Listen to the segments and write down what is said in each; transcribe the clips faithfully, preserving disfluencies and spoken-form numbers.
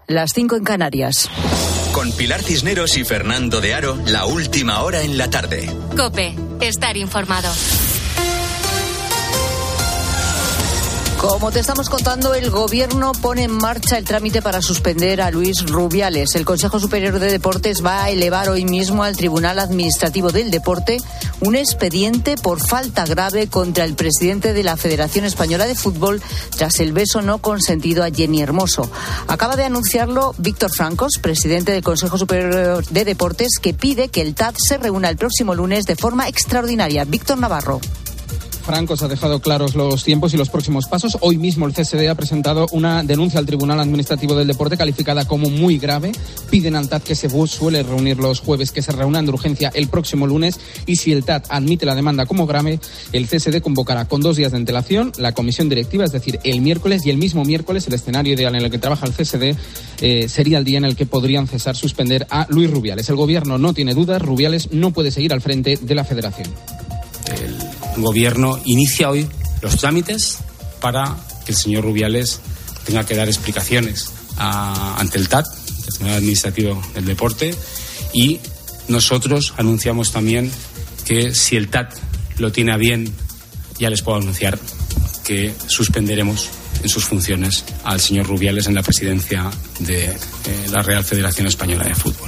las cinco en Canarias. Con Pilar Cisneros y Fernando de Aro, la última hora en la tarde. COPE, estar informado. Como te estamos contando, el Gobierno pone en marcha el trámite para suspender a Luis Rubiales. El Consejo Superior de Deportes va a elevar hoy mismo al Tribunal Administrativo del Deporte un expediente por falta grave contra el presidente de la Federación Española de Fútbol tras el beso no consentido a Jenny Hermoso. Acaba de anunciarlo Víctor Francos, presidente del Consejo Superior de Deportes, que pide que el T A D se reúna el próximo lunes de forma extraordinaria. Víctor Navarro. Francos ha dejado claros los tiempos y los próximos pasos. Hoy mismo el C S D ha presentado una denuncia al Tribunal Administrativo del Deporte calificada como muy grave. Piden al T A D que se suele reunir los jueves, que se reúnan de urgencia el próximo lunes, y si el T A D admite la demanda como grave, el C S D convocará con dos días de antelación la comisión directiva, es decir, el miércoles, y el mismo miércoles el escenario ideal en el que trabaja el C S D eh, sería el día en el que podrían cesar, suspender a Luis Rubiales. El Gobierno no tiene dudas, Rubiales no puede seguir al frente de la Federación. El Gobierno inicia hoy los trámites para que el señor Rubiales tenga que dar explicaciones a, ante el T A D, el Tribunal Administrativo del Deporte, y nosotros anunciamos también que si el T A D lo tiene a bien, ya les puedo anunciar que suspenderemos en sus funciones al señor Rubiales en la presidencia de eh, la Real Federación Española de Fútbol.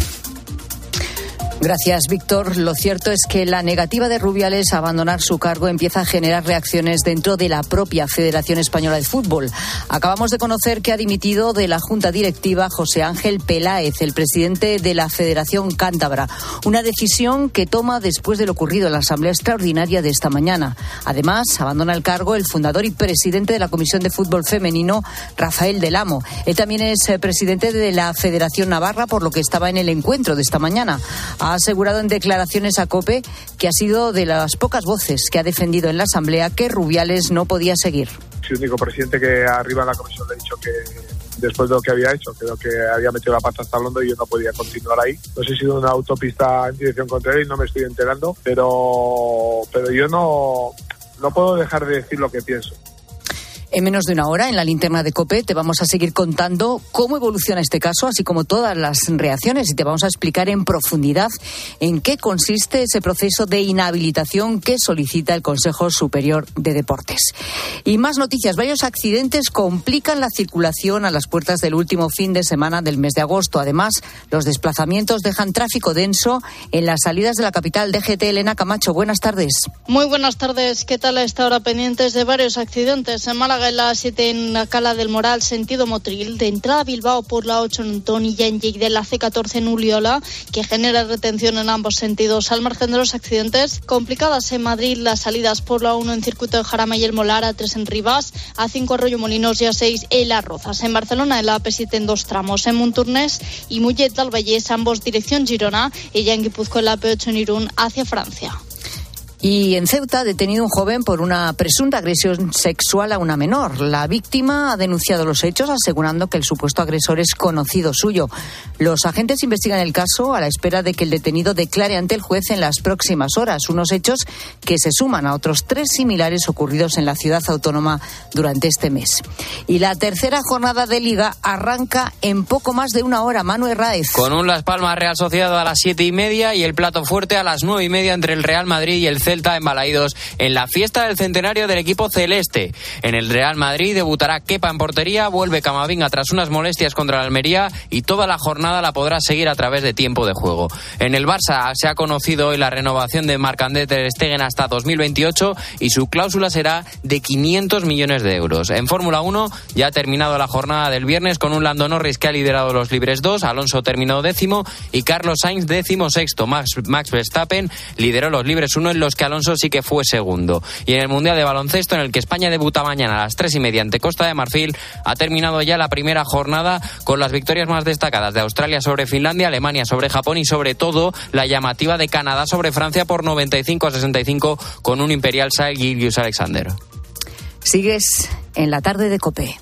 Gracias, Víctor. Lo cierto es que la negativa de Rubiales a abandonar su cargo empieza a generar reacciones dentro de la propia Federación Española de Fútbol. Acabamos de conocer que ha dimitido de la Junta Directiva José Ángel Peláez, el presidente de la Federación Cántabra. Una decisión que toma después de lo ocurrido en la Asamblea Extraordinaria de esta mañana. Además, abandona el cargo el fundador y presidente de la Comisión de Fútbol Femenino, Rafael del Amo. Él también es presidente de la Federación Navarra, por lo que estaba en el encuentro de esta mañana. Ha asegurado en declaraciones a COPE que ha sido de las pocas voces que ha defendido en la Asamblea que Rubiales no podía seguir. Soy el único presidente que arriba en la comisión le he dicho que después de lo que había hecho, creo que había metido la pata hasta Londo y yo no podía continuar ahí. No sé si es una autopista en dirección contraria y no me estoy enterando, pero, pero yo no, no puedo dejar de decir lo que pienso. En menos de una hora, en la linterna de COPE, te vamos a seguir contando cómo evoluciona este caso, así como todas las reacciones, y te vamos a explicar en profundidad en qué consiste ese proceso de inhabilitación que solicita el Consejo Superior de Deportes. Y más noticias. Varios accidentes complican la circulación a las puertas del último fin de semana del mes de agosto. Además, los desplazamientos dejan tráfico denso en las salidas de la capital. D G T, Elena Camacho, buenas tardes. Muy buenas tardes. ¿Qué tal a esta hora? Pendientes de varios accidentes. En Málaga, en la siete en Cala del Moral, sentido Motril, de entrada a Bilbao por la ocho en Ontón y ya en Lleida, la C catorce en Uliola, que genera retención en ambos sentidos. Al margen de los accidentes, complicadas en Madrid las salidas por la uno en Circuito de Jarama y el Molar, a tres en Rivas, a cinco Arroyo Molinos y a seis en Las Rozas. En Barcelona, en la A P siete en dos tramos, en Montornès y Mollet del Vallès, ambos dirección Girona, y ya en Guipúzcoa, en la A P ocho en Irún hacia Francia. Y en Ceuta, detenido un joven por una presunta agresión sexual a una menor. La víctima ha denunciado los hechos, asegurando que el supuesto agresor es conocido suyo. Los agentes investigan el caso a la espera de que el detenido declare ante el juez en las próximas horas. Unos hechos que se suman a otros tres similares ocurridos en la ciudad autónoma durante este mes. Y la tercera jornada de Liga arranca en poco más de una hora. Manuel Raez. Con un Las Palmas Real Sociedad a las siete y media y el plato fuerte a las nueve y media entre el Real Madrid y el Celta en Balaídos, en la fiesta del centenario del equipo celeste. En el Real Madrid debutará Kepa en portería, vuelve Camavinga tras unas molestias contra la Almería y toda la jornada la podrá seguir a través de tiempo de juego. En el Barça se ha conocido hoy la renovación de Marc-André ter Stegen hasta dos mil veintiocho y su cláusula será de quinientos millones de euros. En Fórmula uno ya ha terminado la jornada del viernes con un Lando Norris que ha liderado los libres dos, Alonso terminó décimo y Carlos Sainz décimo sexto. Max, Max Verstappen lideró los libres uno en los que Alonso sí que fue segundo. Y en el Mundial de Baloncesto, en el que España debuta mañana a las tres y media ante Costa de Marfil, ha terminado ya la primera jornada con las victorias más destacadas de Australia sobre Finlandia, Alemania sobre Japón y sobre todo la llamativa de Canadá sobre Francia por noventa y cinco a sesenta y cinco con un imperial Shai Gilgeous-Alexander. Sigues en la tarde de COPE.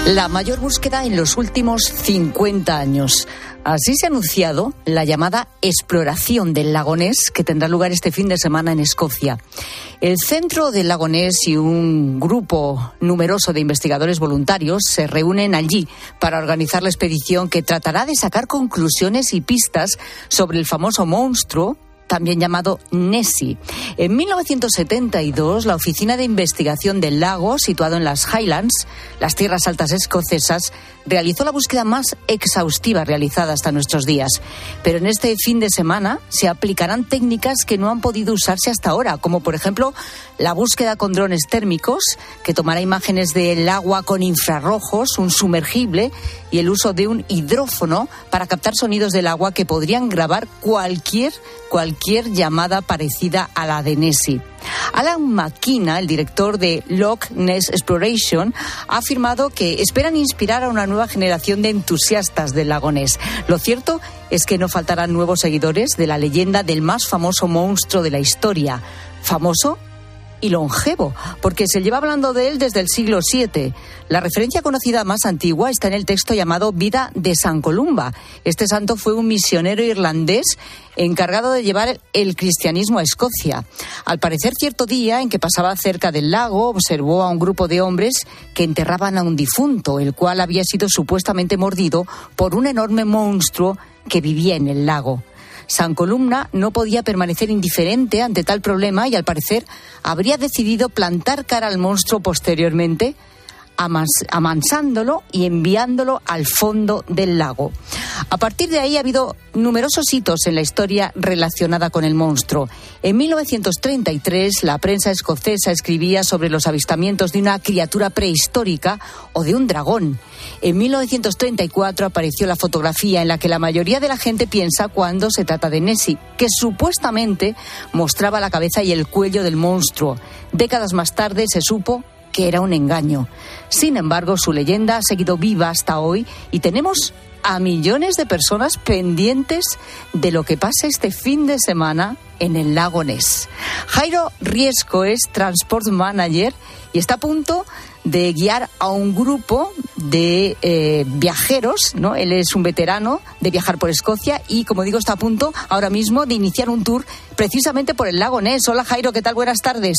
La mayor búsqueda en los últimos cincuenta años. Así se ha anunciado la llamada exploración del lago Ness, que tendrá lugar este fin de semana en Escocia. El centro del lago Ness y un grupo numeroso de investigadores voluntarios se reúnen allí para organizar la expedición que tratará de sacar conclusiones y pistas sobre el famoso monstruo también llamado Nessie. En mil novecientos setenta y dos, la Oficina de Investigación del Lago, situado en las Highlands, las tierras altas escocesas, realizó la búsqueda más exhaustiva realizada hasta nuestros días. Pero en este fin de semana se aplicarán técnicas que no han podido usarse hasta ahora, como por ejemplo la búsqueda con drones térmicos, que tomará imágenes del agua con infrarrojos, un sumergible y el uso de un hidrófono para captar sonidos del agua que podrían grabar cualquier, cualquier llamada parecida a la de Nessie. Alan McKenna, el director de Loch Ness Exploration, ha afirmado que esperan inspirar a una nueva generación de entusiastas del lago Ness. Lo cierto es que no faltarán nuevos seguidores de la leyenda del más famoso monstruo de la historia. Famoso y longevo, porque se lleva hablando de él desde el siglo siete. La referencia conocida más antigua está en el texto llamado Vida de San Columba. Este santo fue un misionero irlandés encargado de llevar el cristianismo a Escocia. Al parecer, cierto día en que pasaba cerca del lago, observó a un grupo de hombres que enterraban a un difunto, el cual había sido supuestamente mordido por un enorme monstruo que vivía en el lago. San Columna no podía permanecer indiferente ante tal problema y, al parecer, habría decidido plantar cara al monstruo posteriormente, amas- amansándolo y enviándolo al fondo del lago. A partir de ahí ha habido numerosos hitos en la historia relacionada con el monstruo. En mil novecientos treinta y tres, la prensa escocesa escribía sobre los avistamientos de una criatura prehistórica o de un dragón. En mil novecientos treinta y cuatro apareció la fotografía en la que la mayoría de la gente piensa cuando se trata de Nessie, que supuestamente mostraba la cabeza y el cuello del monstruo. Décadas más tarde se supo que era un engaño. Sin embargo, su leyenda ha seguido viva hasta hoy y tenemos a millones de personas pendientes de lo que pase este fin de semana en el lago Ness. Jairo Riesco es Transport Manager y está a punto de guiar a un grupo de eh, viajeros, ¿no? Él es un veterano de viajar por Escocia y, como digo, está a punto ahora mismo de iniciar un tour precisamente por el lago Ness. Hola, Jairo, ¿qué tal? Buenas tardes.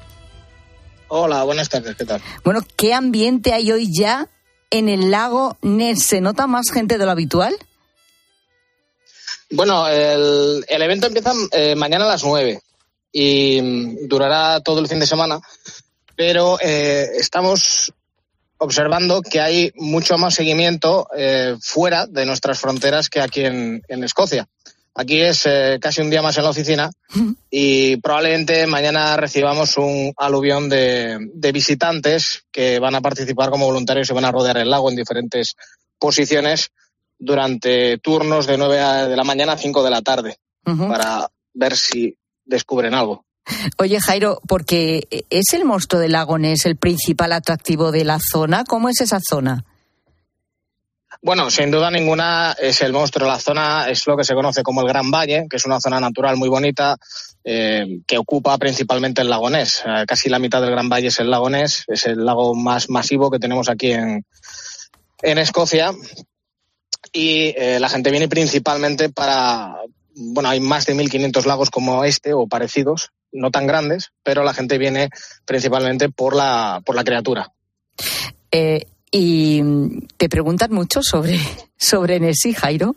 Hola, buenas tardes, ¿qué tal? Bueno, ¿qué ambiente hay hoy ya en el lago Ness? ¿Se nota más gente de lo habitual? Bueno, el, el evento empieza eh, mañana a las nueve y durará todo el fin de semana, pero eh, estamos observando que hay mucho más seguimiento eh, fuera de nuestras fronteras que aquí en, en Escocia. Aquí es eh, casi un día más en la oficina y probablemente mañana recibamos un aluvión de, de visitantes que van a participar como voluntarios y van a rodear el lago en diferentes posiciones durante turnos de nueve de la mañana a cinco de la tarde uh-huh. para ver si descubren algo. Oye, Jairo, porque ¿es el monstruo del lago Ness el principal atractivo de la zona? ¿Cómo es esa zona? Bueno, sin duda ninguna es el monstruo. La zona es lo que se conoce como el Gran Valle, que es una zona natural muy bonita eh, que ocupa principalmente el lago Ness. Eh, casi la mitad del Gran Valle es el lago Ness, es el lago más masivo que tenemos aquí en, en Escocia. Y eh, la gente viene principalmente para... Bueno, hay más de mil quinientos lagos como este o parecidos, no tan grandes, pero la gente viene principalmente por la, por la criatura. Eh... ¿Y te preguntan mucho sobre, sobre Nessie, Jairo?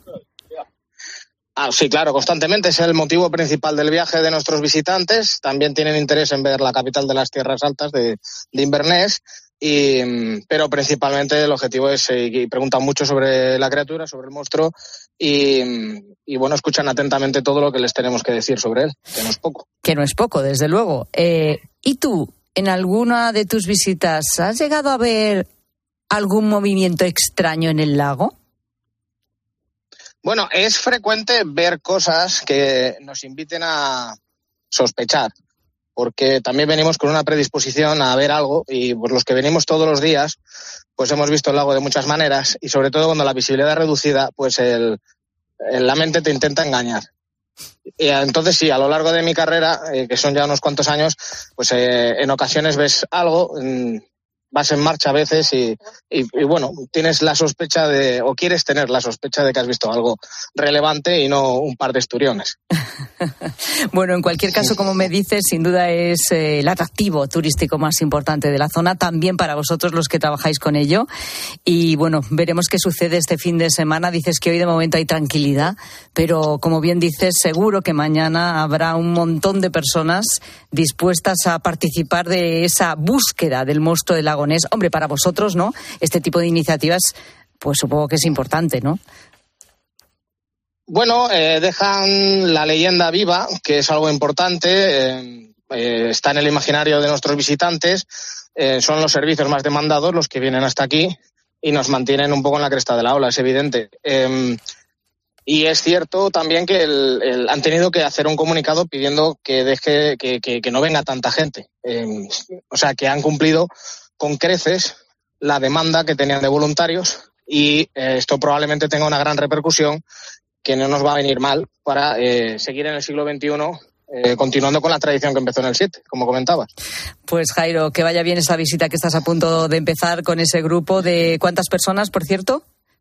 Ah, sí, claro, constantemente. Es el motivo principal del viaje de nuestros visitantes. También tienen interés en ver la capital de las tierras altas de, de Inverness. Y, pero principalmente el objetivo es, y preguntan mucho sobre la criatura, sobre el monstruo, y, y bueno, escuchan atentamente todo lo que les tenemos que decir sobre él, que no es poco. Que no es poco, desde luego. Eh, ¿Y tú, en alguna de tus visitas, has llegado a ver algún movimiento extraño en el lago? Bueno, es frecuente ver cosas que nos inviten a sospechar, porque también venimos con una predisposición a ver algo y pues los que venimos todos los días pues hemos visto el lago de muchas maneras y sobre todo cuando la visibilidad es reducida pues el, el, la mente te intenta engañar. Y entonces sí, a lo largo de mi carrera, eh, que son ya unos cuantos años, pues eh, en ocasiones ves algo... Mmm, vas en marcha a veces y, y, y bueno, tienes la sospecha de, o quieres tener la sospecha de que has visto algo relevante y no un par de esturiones. Bueno, en cualquier caso, como me dices, sin duda es eh, el atractivo turístico más importante de la zona, también para vosotros los que trabajáis con ello. Y bueno, veremos qué sucede este fin de semana. Dices que hoy de momento hay tranquilidad, pero como bien dices, seguro que mañana habrá un montón de personas dispuestas a participar de esa búsqueda del monstruo del lago Ness. Hombre, para vosotros, ¿no? Este tipo de iniciativas, pues supongo que es importante, ¿no? Bueno, eh, dejan la leyenda viva, que es algo importante, eh, eh, está en el imaginario de nuestros visitantes, eh, son los servicios más demandados los que vienen hasta aquí y nos mantienen un poco en la cresta de la ola, es evidente. Eh, y es cierto también que el, el, han tenido que hacer un comunicado pidiendo que deje que, que, que no venga tanta gente. Eh, o sea, que han cumplido con creces la demanda que tenían de voluntarios y eh, esto probablemente tenga una gran repercusión que no nos va a venir mal para eh, seguir en el siglo veintiuno eh, continuando con la tradición que empezó en el siete, como comentabas. Pues Jairo, que vaya bien esa visita que estás a punto de empezar con ese grupo de ¿cuántas personas, por cierto?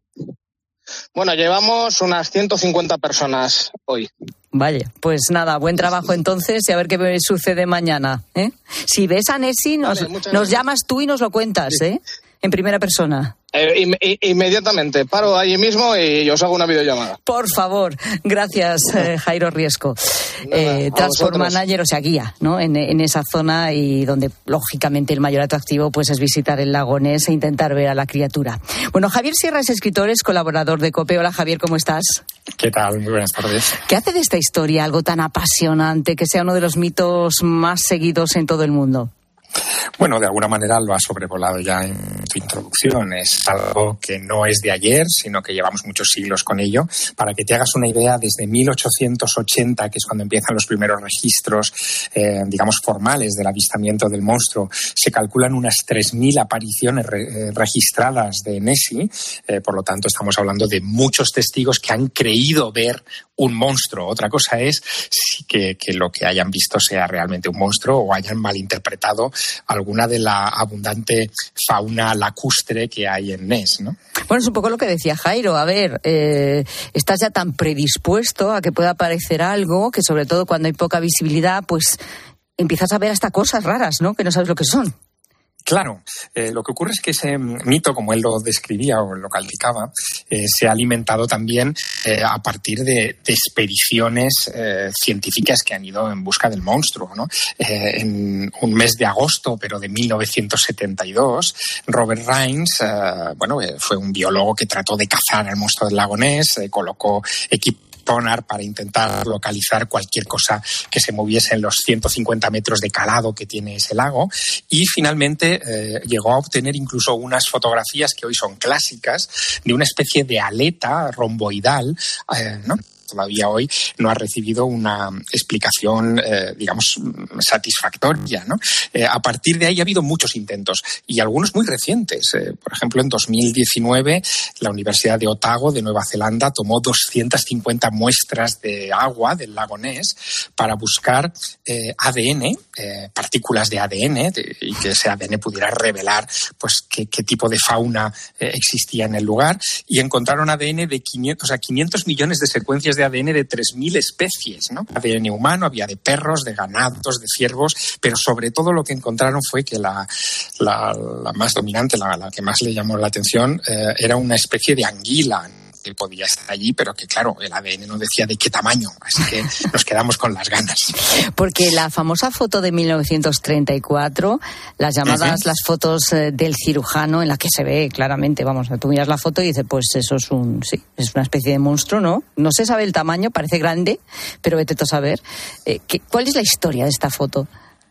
Bueno, llevamos unas ciento cincuenta personas hoy. Vaya, pues nada, buen trabajo entonces y a ver qué sucede mañana, ¿eh? Si ves a Nessie, nos, vale, nos llamas tú y nos lo cuentas, sí. ¿eh? En primera persona. Eh, in, in, inmediatamente, paro allí mismo y os hago una videollamada. Por favor, gracias eh, Jairo Riesco. Nada, eh, Transport Manager, o sea, guía, ¿no? En, en esa zona y donde, lógicamente, el mayor atractivo pues es visitar el lago Ness e intentar ver a la criatura. Bueno, Javier Sierra es escritor, es colaborador de COPE. Hola Javier, ¿cómo estás? ¿Qué tal? Muy buenas tardes. ¿Qué hace de esta historia algo tan apasionante, que sea uno de los mitos más seguidos en todo el mundo? Bueno, de alguna manera lo has sobrevolado ya en tu introducción. Es algo que no es de ayer, sino que llevamos muchos siglos con ello. Para que te hagas una idea, desde mil ochocientos ochenta, que es cuando empiezan los primeros registros, eh, digamos, formales del avistamiento del monstruo, se calculan unas tres mil apariciones re- registradas de Nessie. Eh, por lo tanto, estamos hablando de muchos testigos que han creído ver un monstruo. Otra cosa es que, que lo que hayan visto sea realmente un monstruo o hayan malinterpretado alguna de la abundante fauna lacustre que hay en Ness, ¿no? Bueno, es un poco lo que decía Jairo. A ver, eh, estás ya tan predispuesto a que pueda aparecer algo que, sobre todo cuando hay poca visibilidad, pues empiezas a ver hasta cosas raras, ¿no? Que no sabes lo que son. Claro, eh, lo que ocurre es que ese mito, como él lo describía o lo calificaba, eh, se ha alimentado también eh, a partir de, de expediciones eh, científicas que han ido en busca del monstruo, ¿no? Eh, en un mes de agosto, pero de mil novecientos setenta y dos, Robert Rines, eh, bueno, eh, fue un biólogo que trató de cazar al monstruo del lago Ness, eh, colocó equipo para intentar localizar cualquier cosa que se moviese en los ciento cincuenta metros de calado que tiene ese lago y finalmente eh, llegó a obtener incluso unas fotografías que hoy son clásicas de una especie de aleta romboidal, eh, ¿no? Todavía hoy no ha recibido una explicación, eh, digamos, satisfactoria, ¿no? Eh, a partir de ahí ha habido muchos intentos y algunos muy recientes. Eh, por ejemplo, en dos mil diecinueve, la Universidad de Otago de Nueva Zelanda tomó doscientas cincuenta muestras de agua del lago Ness para buscar eh, A D N, eh, partículas de A D N, de, y que ese A D N pudiera revelar pues qué, qué tipo de fauna eh, existía en el lugar, y encontraron A D N de quinientos, o sea, quinientos millones de secuencias de A D N de tres mil especies, ¿no? A D N humano, había de perros, de ganados, de ciervos, pero sobre todo lo que encontraron fue que la, la, la más dominante, la, la que más le llamó la atención, eh, era una especie de anguila que podía estar allí, pero que claro, el A D N no decía de qué tamaño, así que nos quedamos con las ganas. Porque la famosa foto de mil novecientos treinta y cuatro, las llamadas, uh-huh. las fotos eh, del cirujano, en la que se ve claramente, vamos, tú miras la foto y dices, pues eso es un, sí, es una especie de monstruo, ¿no? No se sabe el tamaño, parece grande, pero vete tú a saber. Eh, ¿qué, ¿Cuál es la historia de esta foto?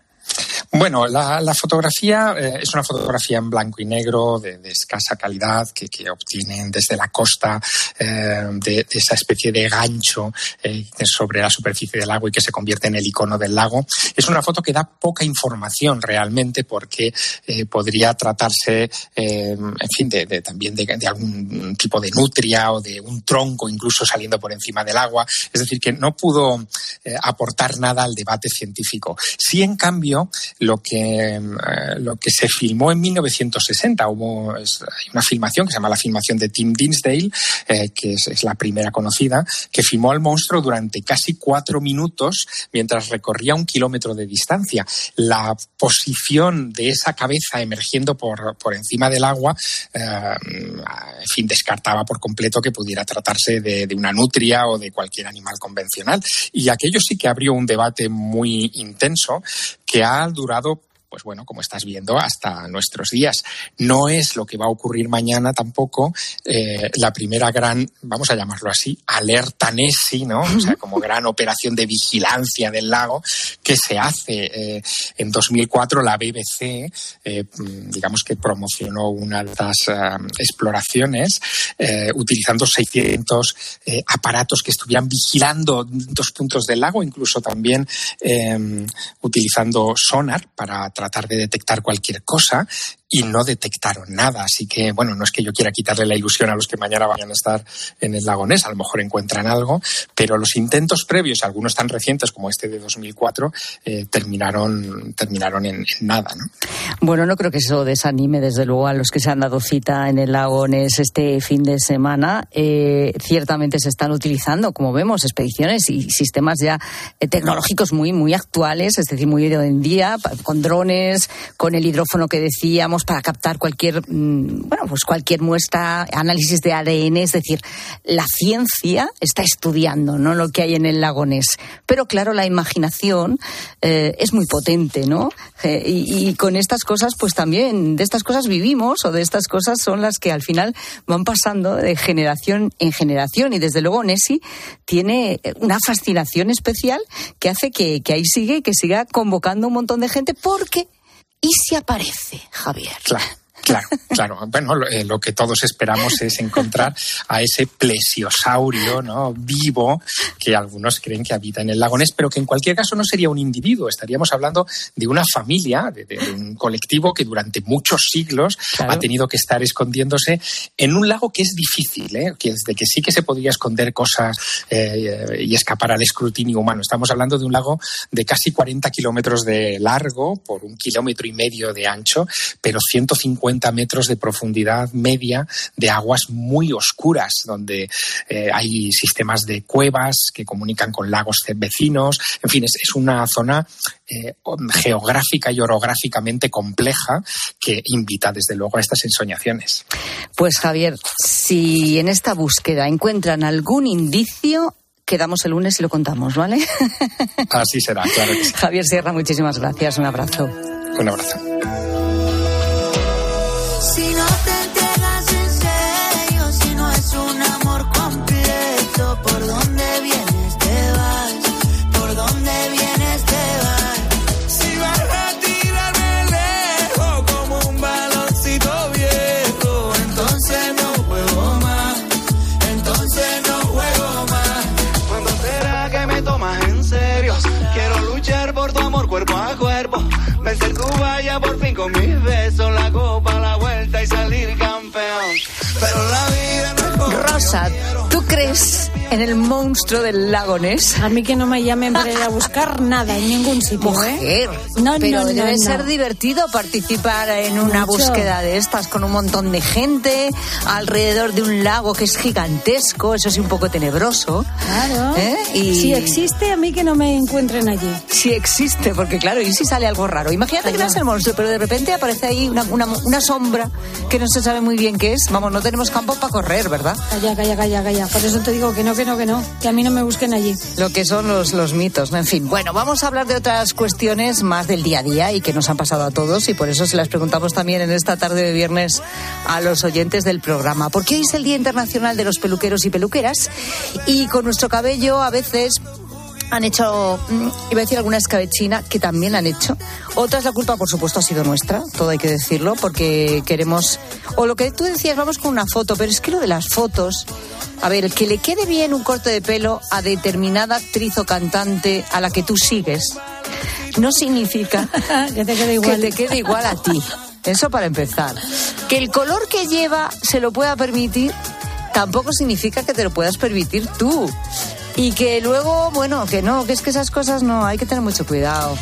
Bueno, la, la fotografía eh, es una fotografía en blanco y negro de, de escasa calidad que, que obtienen desde la costa eh, de, de esa especie de gancho eh, sobre la superficie del lago y que se convierte en el icono del lago. Es una foto que da poca información realmente porque eh, podría tratarse, eh, en fin, de, de, también de, de algún tipo de nutria o de un tronco incluso saliendo por encima del agua. Es decir, que no pudo eh, aportar nada al debate científico. Sí, en cambio, lo que, eh, lo que se filmó en mil novecientos sesenta. Hubo es, hay una filmación que se llama la filmación de Tim Dinsdale, eh, que es, es la primera conocida, que filmó al monstruo durante casi cuatro minutos mientras recorría un kilómetro de distancia. La posición de esa cabeza emergiendo por, por encima del agua, eh, en fin, descartaba por completo que pudiera tratarse de, de una nutria o de cualquier animal convencional. Y aquello sí que abrió un debate muy intenso que ha durado, pues bueno, como estás viendo, hasta nuestros días. No es lo que va a ocurrir mañana tampoco eh, la primera gran, vamos a llamarlo así, alerta Nessie, ¿no? O sea, como gran operación de vigilancia del lago que se hace. Eh, en dos mil cuatro la B B C, eh, digamos que promocionó una de estas uh, exploraciones eh, utilizando seiscientos eh, aparatos que estuvieran vigilando dos puntos del lago, incluso también eh, utilizando sonar para tratar de detectar cualquier cosa, y no detectaron nada. Así que, bueno, no es que yo quiera quitarle la ilusión a los que mañana vayan a estar en el lago Ness, a lo mejor encuentran algo, pero los intentos previos, algunos tan recientes como este de dos mil cuatro, eh, terminaron, terminaron en, en nada, ¿no? Bueno, no creo que eso desanime, desde luego, a los que se han dado cita en el lago Ness este fin de semana. Eh, ciertamente se están utilizando, como vemos, expediciones y sistemas ya eh, tecnológicos muy, muy actuales, es decir, muy de hoy en día, con drones, con el hidrófono que decíamos, para captar cualquier, bueno, pues cualquier muestra, análisis de A D N, es decir, la ciencia está estudiando, ¿no?, lo que hay en el lago Ness. Pero claro, la imaginación eh, es muy potente, ¿no? Eh, y, y con estas cosas, pues también de estas cosas vivimos, o de estas cosas son las que al final van pasando de generación en generación. Y desde luego Nessie tiene una fascinación especial que hace que, que ahí sigue y que siga convocando un montón de gente, porque ¿y si aparece, Javier? Claro. Claro, claro. Bueno, lo, eh, lo que todos esperamos es encontrar a ese plesiosaurio, ¿no?, vivo, que algunos creen que habita en el lago Ness, pero que en cualquier caso no sería un individuo. Estaríamos hablando de una familia, de, de un colectivo que durante muchos siglos claro. ha tenido que estar escondiéndose en un lago que es difícil, ¿eh? Que desde que sí que se podía esconder cosas eh, y escapar al escrutinio humano. Estamos hablando de un lago de casi cuarenta kilómetros de largo por un kilómetro y medio de ancho, pero ciento cincuenta metros de profundidad media, de aguas muy oscuras, donde eh, hay sistemas de cuevas que comunican con lagos vecinos. En fin, es, es una zona eh, geográfica y orográficamente compleja que invita desde luego a estas ensoñaciones. Pues Javier, si en esta búsqueda encuentran algún indicio, quedamos el lunes y lo contamos, ¿vale? Así será, claro que sí. Javier Sierra, muchísimas gracias. Un abrazo. Un abrazo. Si no te entregas en serio, si no es un amor completo, ¿por dónde vienes te vas? ¿Por dónde vienes te vas? Si vas a tirarme lejos como un baloncito viejo, entonces no juego más, entonces no juego más. ¿Cuándo será que me tomas en serio? Quiero luchar por tu amor cuerpo a cuerpo, vencer tu valla por fin con mis besos, la copa, la vuelta y salir campeón. Pero la vida no es como Rosa, ¿tú crees en el monstruo del lago Ness? A mí que no me llamen para ir a buscar nada en ningún sitio, Mujer, ¿eh? No, pero no, debe no, ser no. divertido participar en una Mucho. búsqueda de estas con un montón de gente alrededor de un lago que es gigantesco, eso sí, un poco tenebroso. Claro. ¿Eh? Y si existe, a mí que no me encuentren allí. Si existe, porque claro, y si sale algo raro. Imagínate que no es el monstruo, pero de repente aparece ahí una, una, una sombra que no se sabe muy bien qué es. Vamos, no tenemos campo para correr, ¿verdad? Calla, calla, calla, calla. Por eso te digo que no, que no, que no. Que a mí no me busquen allí. Lo que son los, los mitos, ¿no? En fin. Bueno, vamos a hablar de otras cuestiones más del día a día y que nos han pasado a todos, y por eso se las preguntamos también en esta tarde de viernes a los oyentes del programa. Porque hoy es el Día Internacional de los Peluqueros y Peluqueras, y con nuestro cabello a veces han hecho, iba a decir alguna escabechina, que también han hecho. Otras, la culpa, por supuesto, ha sido nuestra, todo hay que decirlo, porque queremos, o lo que tú decías, vamos con una foto, pero es que lo de las fotos, a ver, que le quede bien un corte de pelo a determinada actriz o cantante a la que tú sigues, no significa que te quede igual. que te quede igual a ti. Eso para empezar. Que el color que lleva se lo pueda permitir, tampoco significa que te lo puedas permitir tú. Y que luego, bueno, que no, que es que esas cosas no, hay que tener mucho cuidado.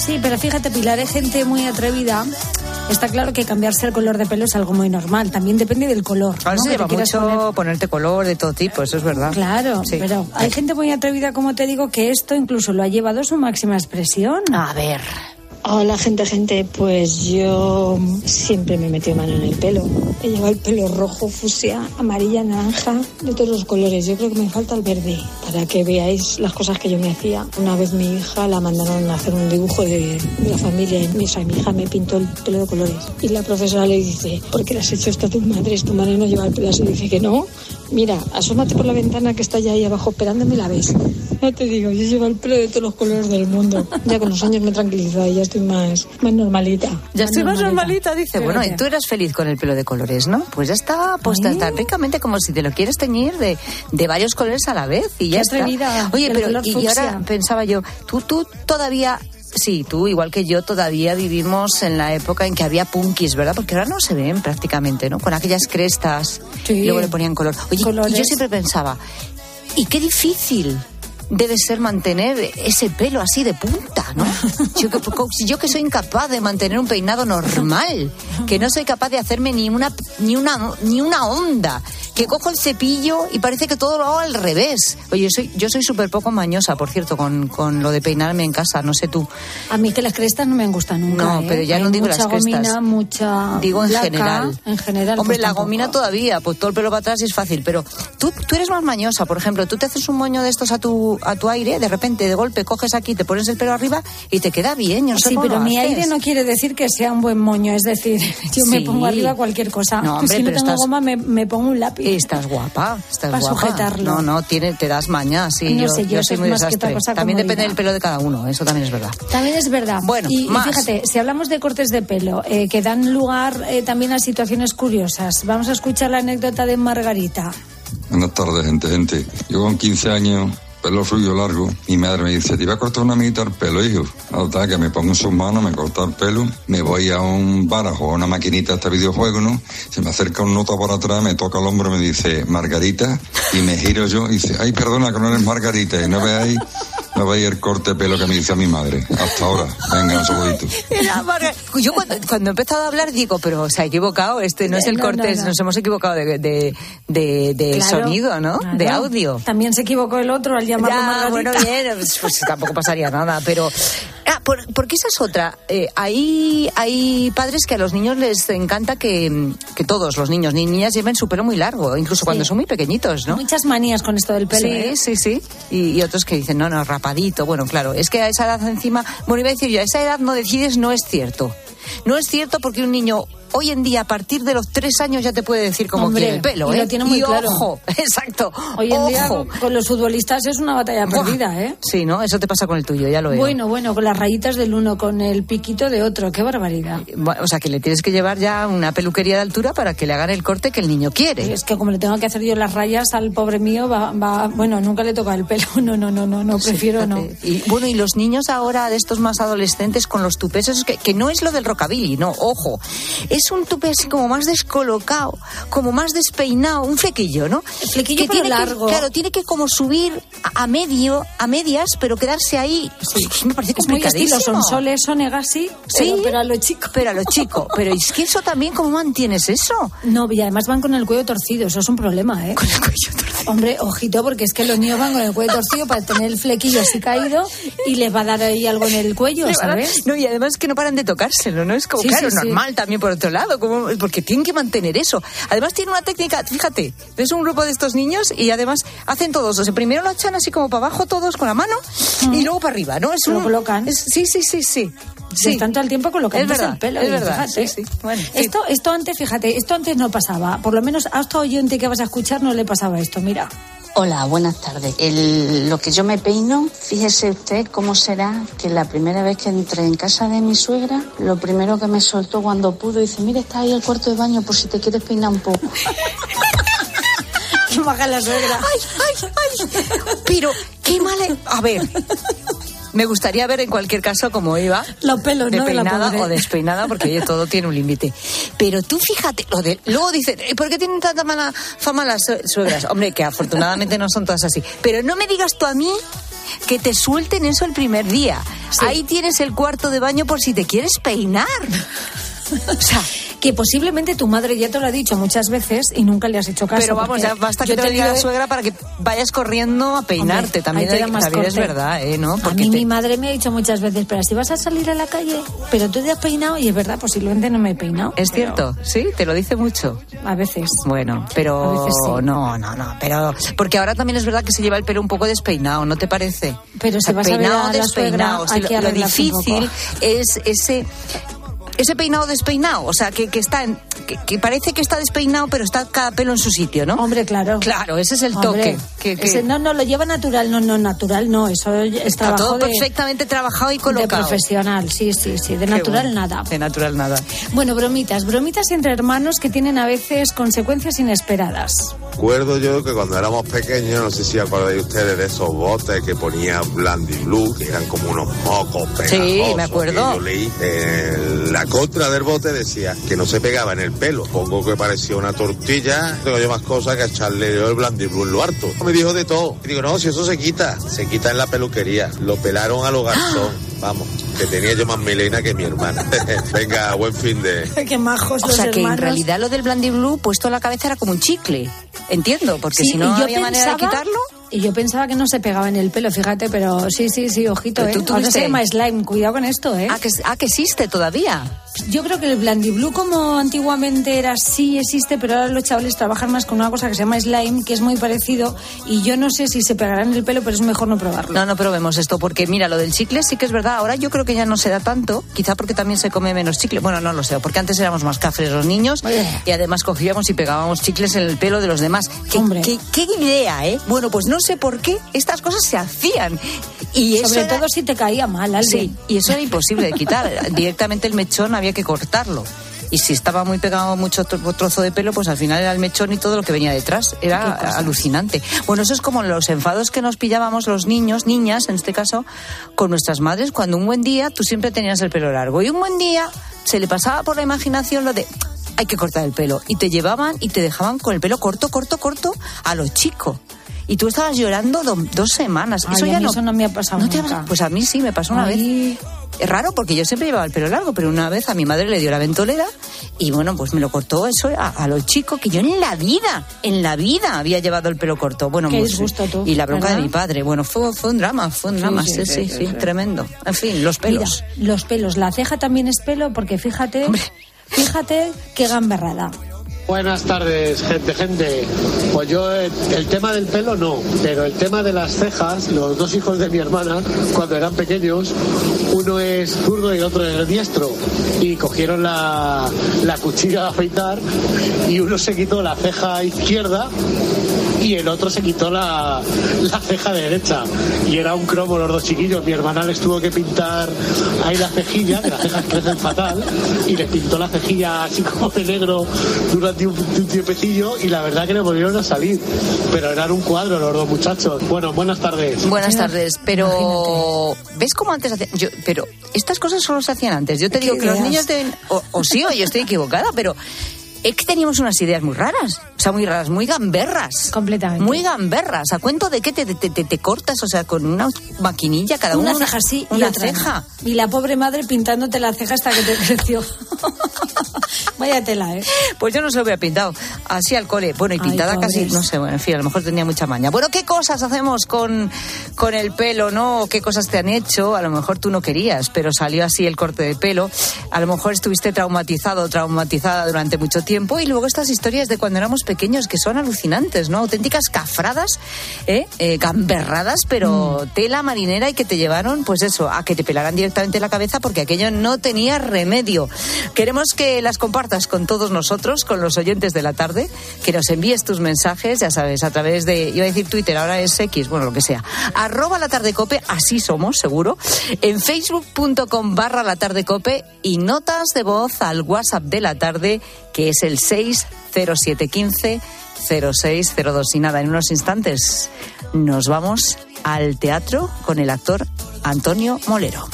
Sí, pero fíjate, Pilar, hay gente muy atrevida. Está claro que cambiarse el color de pelo es algo muy normal. También depende del color. Ahora ¿no? se Que lleva te quieras mucho poner... ponerte color de todo tipo, eso es verdad. Claro, sí. Pero hay gente muy atrevida, como te digo, que esto incluso lo ha llevado a su máxima expresión. A ver... Hola, gente, gente. Pues yo siempre me metí mano en el pelo. He llevado el pelo rojo, fucsia, amarilla, naranja, de todos los colores. Yo creo que me falta el verde, para que veáis las cosas que yo me hacía. Una vez mi hija la mandaron a hacer un dibujo de, de la familia y mi, o sea, mi hija me pintó el pelo de colores. Y la profesora le dice, ¿por qué le has hecho esto a tus madres? Tu madre no lleva el pelo así. Y dice que no. Mira, asómate por la ventana que está ya ahí abajo esperándome y la ves. No te digo, yo llevo el pelo de todos los colores del mundo. Ya con los años me he tranquilizado y ya estoy más, más normalita. Ya estoy más normalita, normalita dice. Fíjate. Bueno, y tú eras feliz con el pelo de colores, ¿no? Pues ya está puesta ¿Sí? tan ricamente como si te lo quieres teñir de, de varios colores a la vez y ya Qué está. atrevida, Oye, el pero color y, y ahora fucsia. pensaba yo, tú, tú todavía... Sí, tú, igual que yo, todavía vivimos en la época en que había punkis, ¿verdad? Porque ahora no se ven prácticamente, ¿no? Con aquellas crestas, Sí. y luego le ponían color. Oye, Colores. y yo siempre pensaba, ¿y qué difícil debe ser mantener ese pelo así de punta, ¿no? Yo que, yo que soy incapaz de mantener un peinado normal, que no soy capaz de hacerme ni una ni una ni una onda, que cojo el cepillo y parece que todo lo hago al revés. Oye, yo soy yo soy súper poco mañosa, por cierto, con, con lo de peinarme en casa, no sé tú. A mí que las crestas no me han gustado nunca. No, ¿eh? pero ya Hay no digo mucha las crestas. Gomina, mucha Digo en laca, general. En general. Hombre, pues la tampoco. gomina todavía, pues todo el pelo para atrás es fácil, pero tú, tú eres más mañosa, por ejemplo, tú te haces un moño de estos a tu a tu aire, de repente, de golpe, coges aquí, te pones el pelo arriba y te queda bien. Yo no sé Sí, cómo pero lo mi haces. aire no quiere decir que sea un buen moño, es decir, yo me Sí. pongo arriba cualquier cosa. No, hombre, si no pero tengo estás- goma, me, me pongo un lápiz. Estás guapa, estás Para guapa. sujetarlo. No, no, tiene, te das maña, sí. No yo, sé, yo yo eso soy es muy más que desastre. otra cosa También comodidad. depende del pelo de cada uno, eso también es verdad. También es verdad. Bueno, y, y más. fíjate, si hablamos de cortes de pelo, eh, que dan lugar eh, también a situaciones curiosas. Vamos a escuchar la anécdota de Margarita. Buenas tardes, gente, gente. Yo con quince años, pelo suyo largo, mi madre me dice, te iba a cortar una mitad el pelo, hijo. Total, que me pongo en sus manos, me corta el pelo, me voy a un bar a jugar una maquinita este videojuego, ¿no? Se me acerca un nota por atrás, me toca el hombro, me dice, Margarita, y me giro yo y dice, ay, perdona, que no eres Margarita, y no veáis, no veáis el corte de pelo que me dice a mi madre. Hasta ahora. Venga, un segundito. Era Marga- Yo cuando, cuando he empezado a hablar digo, pero se ha equivocado, este no es el No, corte, no, no. nos hemos equivocado de, de, de, de Claro, sonido, ¿no? claro. De audio. También se equivocó el otro al llamarlo Ya, Margarita. bueno, bien, pues, pues tampoco pasaría nada, pero... Ah, por, porque esa es otra. Eh, hay, hay padres que a los niños les encanta que, que todos los niños ni niñas lleven su pelo muy largo, incluso cuando Sí. son muy pequeñitos, ¿no? Muchas manías con esto del pelo. Sí, ¿eh? sí, sí. Y, y otros que dicen, no, no, rapadito. Bueno, claro, es que a esa edad encima... Bueno, iba a decir yo, a esa edad no decides, no es cierto. No es cierto porque un niño... Hoy en día, a partir de los tres años, ya te puede decir cómo Hombre, quiere el pelo, y ¿eh? lo tiene muy y claro. ojo, exacto. Hoy en día ojo. con, con los futbolistas es una batalla Buah. perdida, ¿eh? Sí, ¿no? Eso te pasa con el tuyo, ya lo veo. Bueno, bueno, con las rayitas del uno, con el piquito de otro, qué barbaridad. Bueno, o sea, que le tienes que llevar ya una peluquería de altura para que le hagan el corte que el niño quiere. Es que como le tengo que hacer yo las rayas al pobre mío, va, va bueno, nunca le toca el pelo. No, no, no, no, no, prefiero Sí, no. fíjate. Y bueno, y los niños ahora, de estos más adolescentes, con los tupés, esos que, que no es lo del rockabilly, no, ojo. Es un tupé así como más descolocado, como más despeinado, un flequillo, ¿no? El flequillo que pero tiene que- largo. claro, tiene que como subir a, a medio, a medias, pero quedarse ahí. Sí, me parece Es muy complicadísimo. estilo Sonsoles, Sonegasi, Sí, pero, pero a lo chico. Pero a lo chico. Pero es que eso también, ¿cómo mantienes eso? No, y además van con el cuello torcido, eso es un problema, ¿eh? Con el cuello torcido. Hombre, ojito, porque es que los niños van con el cuello torcido para tener el flequillo así caído y les va a dar ahí algo en el cuello, Le van a- ¿sabes? No, y además que no paran de tocárselo, ¿no? Es como, Sí, claro, sí, sí. normal también por otro lado, como, porque tienen que mantener eso. Además tiene una técnica, fíjate, es un grupo de estos niños y además hacen todos, o sea, primero lo echan así como para abajo todos con la mano y luego para arriba, ¿no? Es Lo un, colocan. es- sí, sí, sí, sí. Sí. Están todo el tiempo colocándose Es verdad, el pelo. es y verdad, fíjate. sí, sí. Bueno, sí. esto, esto antes, fíjate, esto antes no pasaba. Por lo menos a este oyente que vas a escuchar no le pasaba esto, mira. Hola, buenas tardes. El- lo que yo me peino, fíjese usted cómo será que la primera vez que entré en casa de mi suegra, lo primero que me soltó cuando pudo, dice, mira, está ahí el cuarto de baño por si te quieres peinar un poco. Qué baja la suegra. Ay, ay, ay. Pero, qué mala... A ver... Me gustaría ver en cualquier caso cómo iba. Los pelos, de ¿no? De la peinada pobre. o despeinada, porque oye, todo tiene un límite. Pero tú fíjate, lo de, luego dicen, "¿Y ¿por qué tienen tanta mala fama las sue- suegras? Hombre, que afortunadamente no son todas así. Pero no me digas tú a mí que te suelten eso el primer día. Sí. Ahí tienes el cuarto de baño por si te quieres peinar. O sea, que posiblemente tu madre ya te lo ha dicho muchas veces y nunca le has hecho caso. Pero vamos, ya basta que te lo diga la suegra para que vayas corriendo a peinarte. Hombre, también, de, también es verdad, ¿eh? ¿No? Porque a mí te... mi madre me ha dicho muchas veces, pero si vas a salir a la calle, pero tú te has peinado, y es verdad, posiblemente no me he peinado. Es pero... cierto, sí, te lo dice mucho. A veces. Bueno, pero... A veces sí. No, no, no, pero... Porque ahora también es verdad que se lleva el pelo un poco despeinado, ¿no te parece? Pero si o sea, vas peinado, a ver a la despeinado. suegra, hay que lo, lo difícil es ese... Ese peinado despeinado, o sea, que, que está en, que, que parece que está despeinado, pero está cada pelo en su sitio, ¿no? Hombre, claro. Claro, ese es el toque. Hombre, que, que... Ese, no, no, lo lleva natural, no, no, natural, no, eso es está trabajo todo de, perfectamente trabajado y colocado. De profesional, sí, sí, sí, de Qué natural bueno. nada. De natural nada. Bueno, bromitas, bromitas entre hermanos que tienen a veces consecuencias inesperadas. Recuerdo yo que cuando éramos pequeños, no sé si acordáis ustedes de esos botes que ponía Blandy Blue, que eran como unos mocos pegajosos. Sí, me acuerdo. Yo leí eh, la contra del bote decía que no se pegaba en el pelo. Pongo que parecía una tortilla. Tengo yo más cosas que echarle yo el Blandy Blue en lo harto. Me dijo de todo. Y digo, no, si eso se quita. Se quita en la peluquería. Lo pelaron a los garzón. Vamos, que tenía yo más melena que mi hermana. Venga, buen fin de... Qué majos o los sea, que hermanos. En realidad lo del Blandy Blue puesto a la cabeza era como un chicle. Entiendo, porque sí, si no yo había pensaba, manera de quitarlo. Y yo pensaba que no se pegaba en el pelo, fíjate, pero sí, sí, sí, ojito, ¿eh? Tú, tú Ahora viste... se llama slime, cuidado con esto, ¿eh? Ah, que, ah, que existe todavía. Yo creo que el Blandy Blue, como antiguamente era, sí existe, pero ahora los chavales trabajan más con una cosa que se llama slime, que es muy parecido, y yo no sé si se pegará en el pelo, pero es mejor no probarlo. No, no probemos esto, porque mira, lo del chicle sí que es verdad. Ahora yo creo que ya no se da tanto, quizá porque también se come menos chicle. Bueno, no lo sé, porque antes éramos más cafres los niños. Oye. Y además cogíamos y pegábamos chicles en el pelo de los demás. ¿Qué, Hombre. qué, qué idea, ¿eh? Bueno, pues no sé por qué estas cosas se hacían. Y Sobre eso todo era... si te caía mal alguien. Sí, y eso era imposible de quitar. Directamente el mechón había que cortarlo. Y si estaba muy pegado mucho trozo de pelo, pues al final era el mechón y todo lo que venía detrás. Era alucinante. Bueno, eso es como los enfados que nos pillábamos los niños, niñas en este caso, con nuestras madres, cuando un buen día tú siempre tenías el pelo largo. Y un buen día se le pasaba por la imaginación lo de... hay que cortar el pelo. Y te llevaban y te dejaban con el pelo corto, corto, corto a los chicos. Y tú estabas llorando do, dos semanas. Ay, eso a ya mí no, eso no me ha pasado ¿no te nunca. ha, pues a mí sí, me pasó una Ay. vez. Es raro porque yo siempre llevaba el pelo largo, pero una vez a mi madre le dio la ventolera y bueno, pues me lo cortó eso a, a los chicos, que yo en la vida, en la vida había llevado el pelo corto. Bueno, Qué pues, disgusto tú, y la bronca ¿verdad? de mi padre. Bueno, fue, fue un drama, fue un Sí, drama, sí, sí, sí, sí, sí, sí, sí. tremendo. En fin, los pelos. Mira, los pelos. La ceja también es pelo porque fíjate, Hombre. fíjate qué gamberrada. Buenas tardes, gente, gente. Pues yo el, el tema del pelo no, pero el tema de las cejas, los dos hijos de mi hermana, cuando eran pequeños, uno es zurdo y el otro es diestro, y cogieron la, la cuchilla de afeitar y uno se quitó la ceja izquierda y el otro se quitó la, la ceja derecha. Y era un cromo los dos chiquillos. Mi hermana les tuvo que pintar ahí la cejilla, que las cejas crecen fatal, y les pintó la cejilla así como de negro durante un, un tiempecillo, y la verdad que le volvieron a salir. Pero eran un cuadro los dos muchachos. Bueno, buenas tardes. Buenas tardes, pero Imagínate. ¿Ves cómo antes hacían? Yo, pero estas cosas solo se hacían antes. Yo te digo que los niños deben, o, o sí, o yo estoy equivocada, pero es que teníamos unas ideas muy raras, o sea, muy raras, muy gamberras. Completamente. Muy gamberras. ¿A cuento de qué te, te, te, te cortas? O sea, con una maquinilla cada una uno. Una ceja sí, una y otra ceja. No. Y la pobre madre pintándote la ceja hasta que te creció. Vaya tela, ¿eh? Pues yo no se lo había pintado. Así al cole. Bueno, y pintada Ay, casi, no sé, bueno, en fin, a lo mejor tenía mucha maña. Bueno, ¿qué cosas hacemos con, con el pelo, no? ¿Qué cosas te han hecho? A lo mejor tú no querías, pero salió así el corte de pelo. A lo mejor estuviste traumatizado, traumatizada durante mucho tiempo, y luego estas historias de cuando éramos pequeños que son alucinantes, ¿no? Auténticas cafradas, ¿eh? eh gamberradas, pero mm. tela marinera, y que te llevaron, pues eso, a que te pelaran directamente la cabeza porque aquello no tenía remedio. Queremos que las compartas con todos nosotros, con los oyentes de la tarde, que nos envíes tus mensajes, ya sabes, a través de, iba a decir Twitter, ahora es X, bueno, lo que sea, arroba la tarde cope, así somos, seguro, en facebook.com barra la tarde cope, y notas de voz al WhatsApp de la tarde, que es el seis cero siete uno cinco cero seis cero dos. Y nada, en unos instantes nos vamos al teatro con el actor Antonio Molero.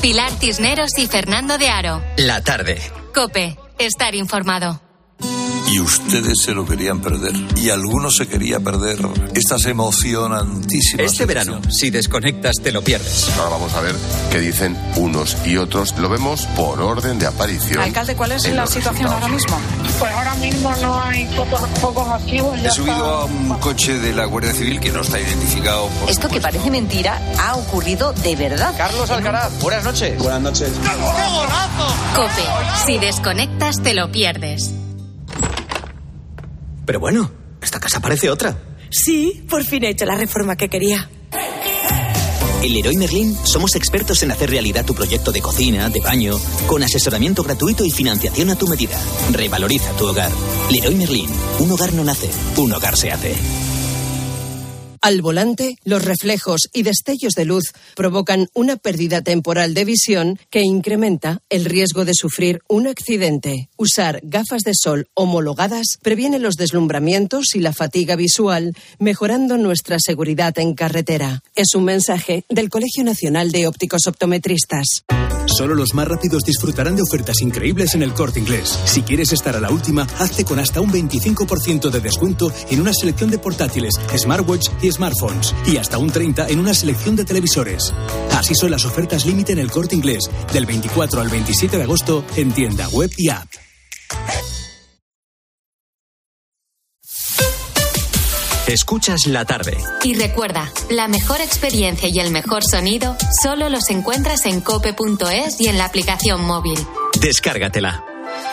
Pilar Cisneros y Fernando de Aro. La tarde. COPE. Estar informado. Y ustedes se lo querían perder. Y algunos se quería perder estas emocionantísimas. Este verano, si desconectas, te lo pierdes. Ahora vamos a ver qué dicen unos y otros. Lo vemos por orden de aparición. Alcalde, ¿cuál es la situación ahora mismo? Pues ahora mismo no hay focos, focos activos. He subido a un coche de la Guardia Civil que no está identificado. Por Esto que parece mentira ha ocurrido de verdad. Carlos Alcaraz, buenas noches. Buenas noches. COPE. Si desconectas, te lo pierdes. Pero bueno, esta casa parece otra. Sí, por fin he hecho la reforma que quería. En Leroy Merlin somos expertos en hacer realidad tu proyecto de cocina, de baño, con asesoramiento gratuito y financiación a tu medida. Revaloriza tu hogar. Leroy Merlin. Un hogar no nace, un hogar se hace. Al volante, los reflejos y destellos de luz provocan una pérdida temporal de visión que incrementa el riesgo de sufrir un accidente. Usar gafas de sol homologadas previene los deslumbramientos y la fatiga visual, mejorando nuestra seguridad en carretera. Es un mensaje del Colegio Nacional de Ópticos Optometristas. Solo los más rápidos disfrutarán de ofertas increíbles en El Corte Inglés. Si quieres estar a la última, hazte con hasta un veinticinco por ciento de descuento en una selección de portátiles, smartwatch y smartphones. Y hasta un treinta por ciento en una selección de televisores. Así son las ofertas límite en El Corte Inglés, del veinticuatro al veintisiete de agosto, en tienda web y app. Escuchas La Tarde. Y recuerda, la mejor experiencia y el mejor sonido solo los encuentras en cope punto es y en la aplicación móvil. Descárgatela.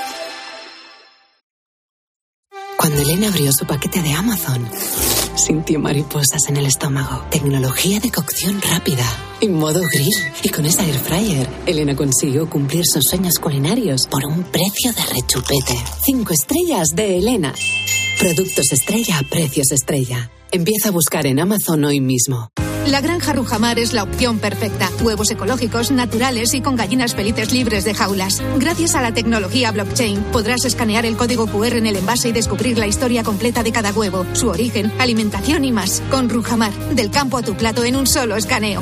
Cuando Elena abrió su paquete de Amazon, sintió mariposas en el estómago. Tecnología de cocción rápida, en modo grill. Y con esa air fryer, Elena consiguió cumplir sus sueños culinarios por un precio de rechupete. Cinco estrellas de Elena. Productos estrella a precios estrella. Empieza a buscar en Amazon hoy mismo. La granja Rujamar es la opción perfecta. Huevos ecológicos, naturales y con gallinas felices libres de jaulas. Gracias a la tecnología blockchain, podrás escanear el código cu erre en el envase y descubrir la historia completa de cada huevo, su origen, alimentación y más. Con Rujamar, del campo a tu plato en un solo escaneo.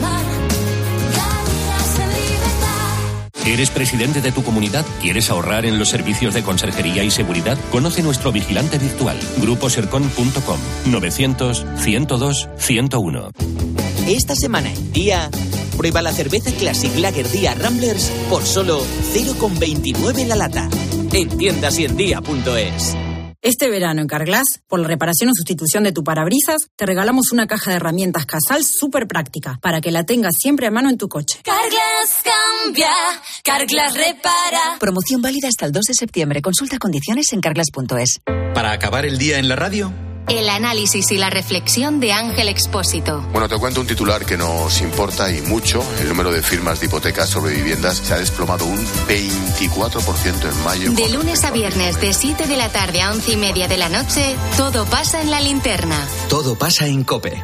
¿Eres presidente de tu comunidad? ¿Quieres ahorrar en los servicios de conserjería y seguridad? Conoce nuestro vigilante virtual. grupo sercon punto com. novecientos, ciento dos, ciento uno. Esta semana en Día, prueba la cerveza Classic Lager Día Ramblers por solo cero coma veintinueve la lata. En tiendas y en día punto es. Este verano en Carglass, por la reparación o sustitución de tu parabrisas, te regalamos una caja de herramientas Casal súper práctica para que la tengas siempre a mano en tu coche. Carglass cambia, Carglass repara. Promoción válida hasta el dos de septiembre. Consulta condiciones en carglass punto es. Para acabar el día en la radio, el análisis y la reflexión de Ángel Expósito. Bueno, te cuento un titular que nos importa y mucho. El número de firmas de hipotecas sobre viviendas se ha desplomado un veinticuatro por ciento en mayo. De lunes a viernes, de siete de la tarde a once y media de la noche, todo pasa en la linterna. Todo pasa en COPE.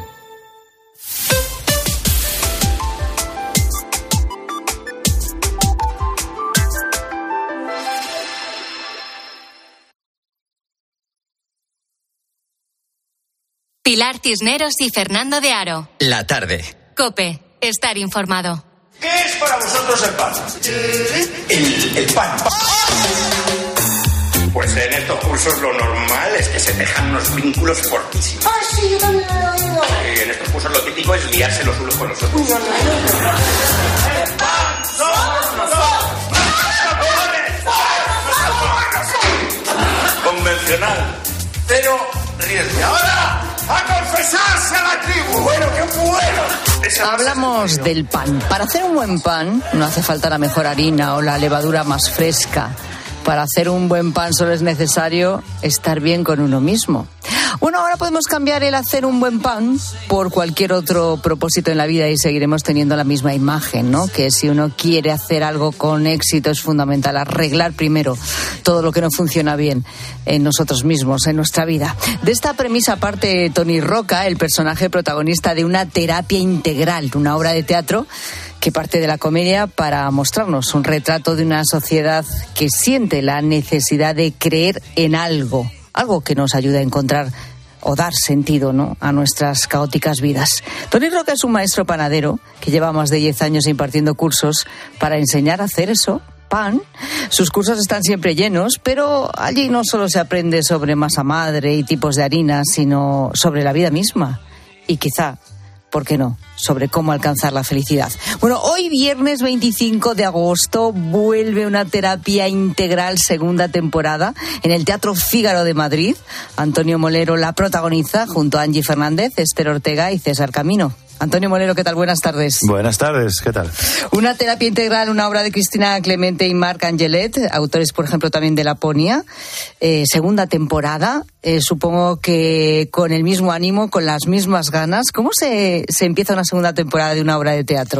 Pilar Cisneros y Fernando de Aro. La tarde. COPE. Estar informado. ¿Qué es para vosotros el pan? El, el pan. Pues en estos cursos lo normal es que se dejan unos vínculos fortísimos. Ah, sí, yo también lo he oído. Y en estos cursos lo típico es liarse los unos con los otros. No, no, no. ¡El pan son nosotros! Convencional. Cero riesgo. Y ahora, ¡a confesarse a la tribu! ¡Bueno, qué bueno! Hablamos del pan. Para hacer un buen pan no hace falta la mejor harina o la levadura más fresca. Para hacer un buen pan solo es necesario estar bien con uno mismo. Bueno, ahora podemos cambiar el hacer un buen pan por cualquier otro propósito en la vida y seguiremos teniendo la misma imagen, ¿no? Que si uno quiere hacer algo con éxito es fundamental arreglar primero todo lo que no funciona bien en nosotros mismos, en nuestra vida. De esta premisa parte Tony Roca, el personaje protagonista de Una terapia integral, una obra de teatro que parte de la comedia para mostrarnos un retrato de una sociedad que siente la necesidad de creer en algo, algo que nos ayude a encontrar o dar sentido, ¿no?, a nuestras caóticas vidas. Tony Roca es un maestro panadero que lleva más de diez años impartiendo cursos para enseñar a hacer eso, pan. Sus cursos están siempre llenos, pero allí no solo se aprende sobre masa madre y tipos de harina, sino sobre la vida misma. Y quizá, ¿por qué no?, sobre cómo alcanzar la felicidad. Bueno, hoy viernes veinticinco de agosto vuelve una terapia integral segunda temporada en el Teatro Fígaro de Madrid. Antonio Molero la protagoniza junto a Angie Fernández, Esther Ortega y César Camino. Antonio Molero, ¿qué tal? Buenas tardes. Buenas tardes, ¿qué tal? Una terapia integral, una obra de Cristina Clemente y Marc Angelet, autores, por ejemplo, también de Laponia. Eh, segunda temporada, eh, supongo que con el mismo ánimo, con las mismas ganas. ¿Cómo se, se empieza una segunda temporada de una obra de teatro?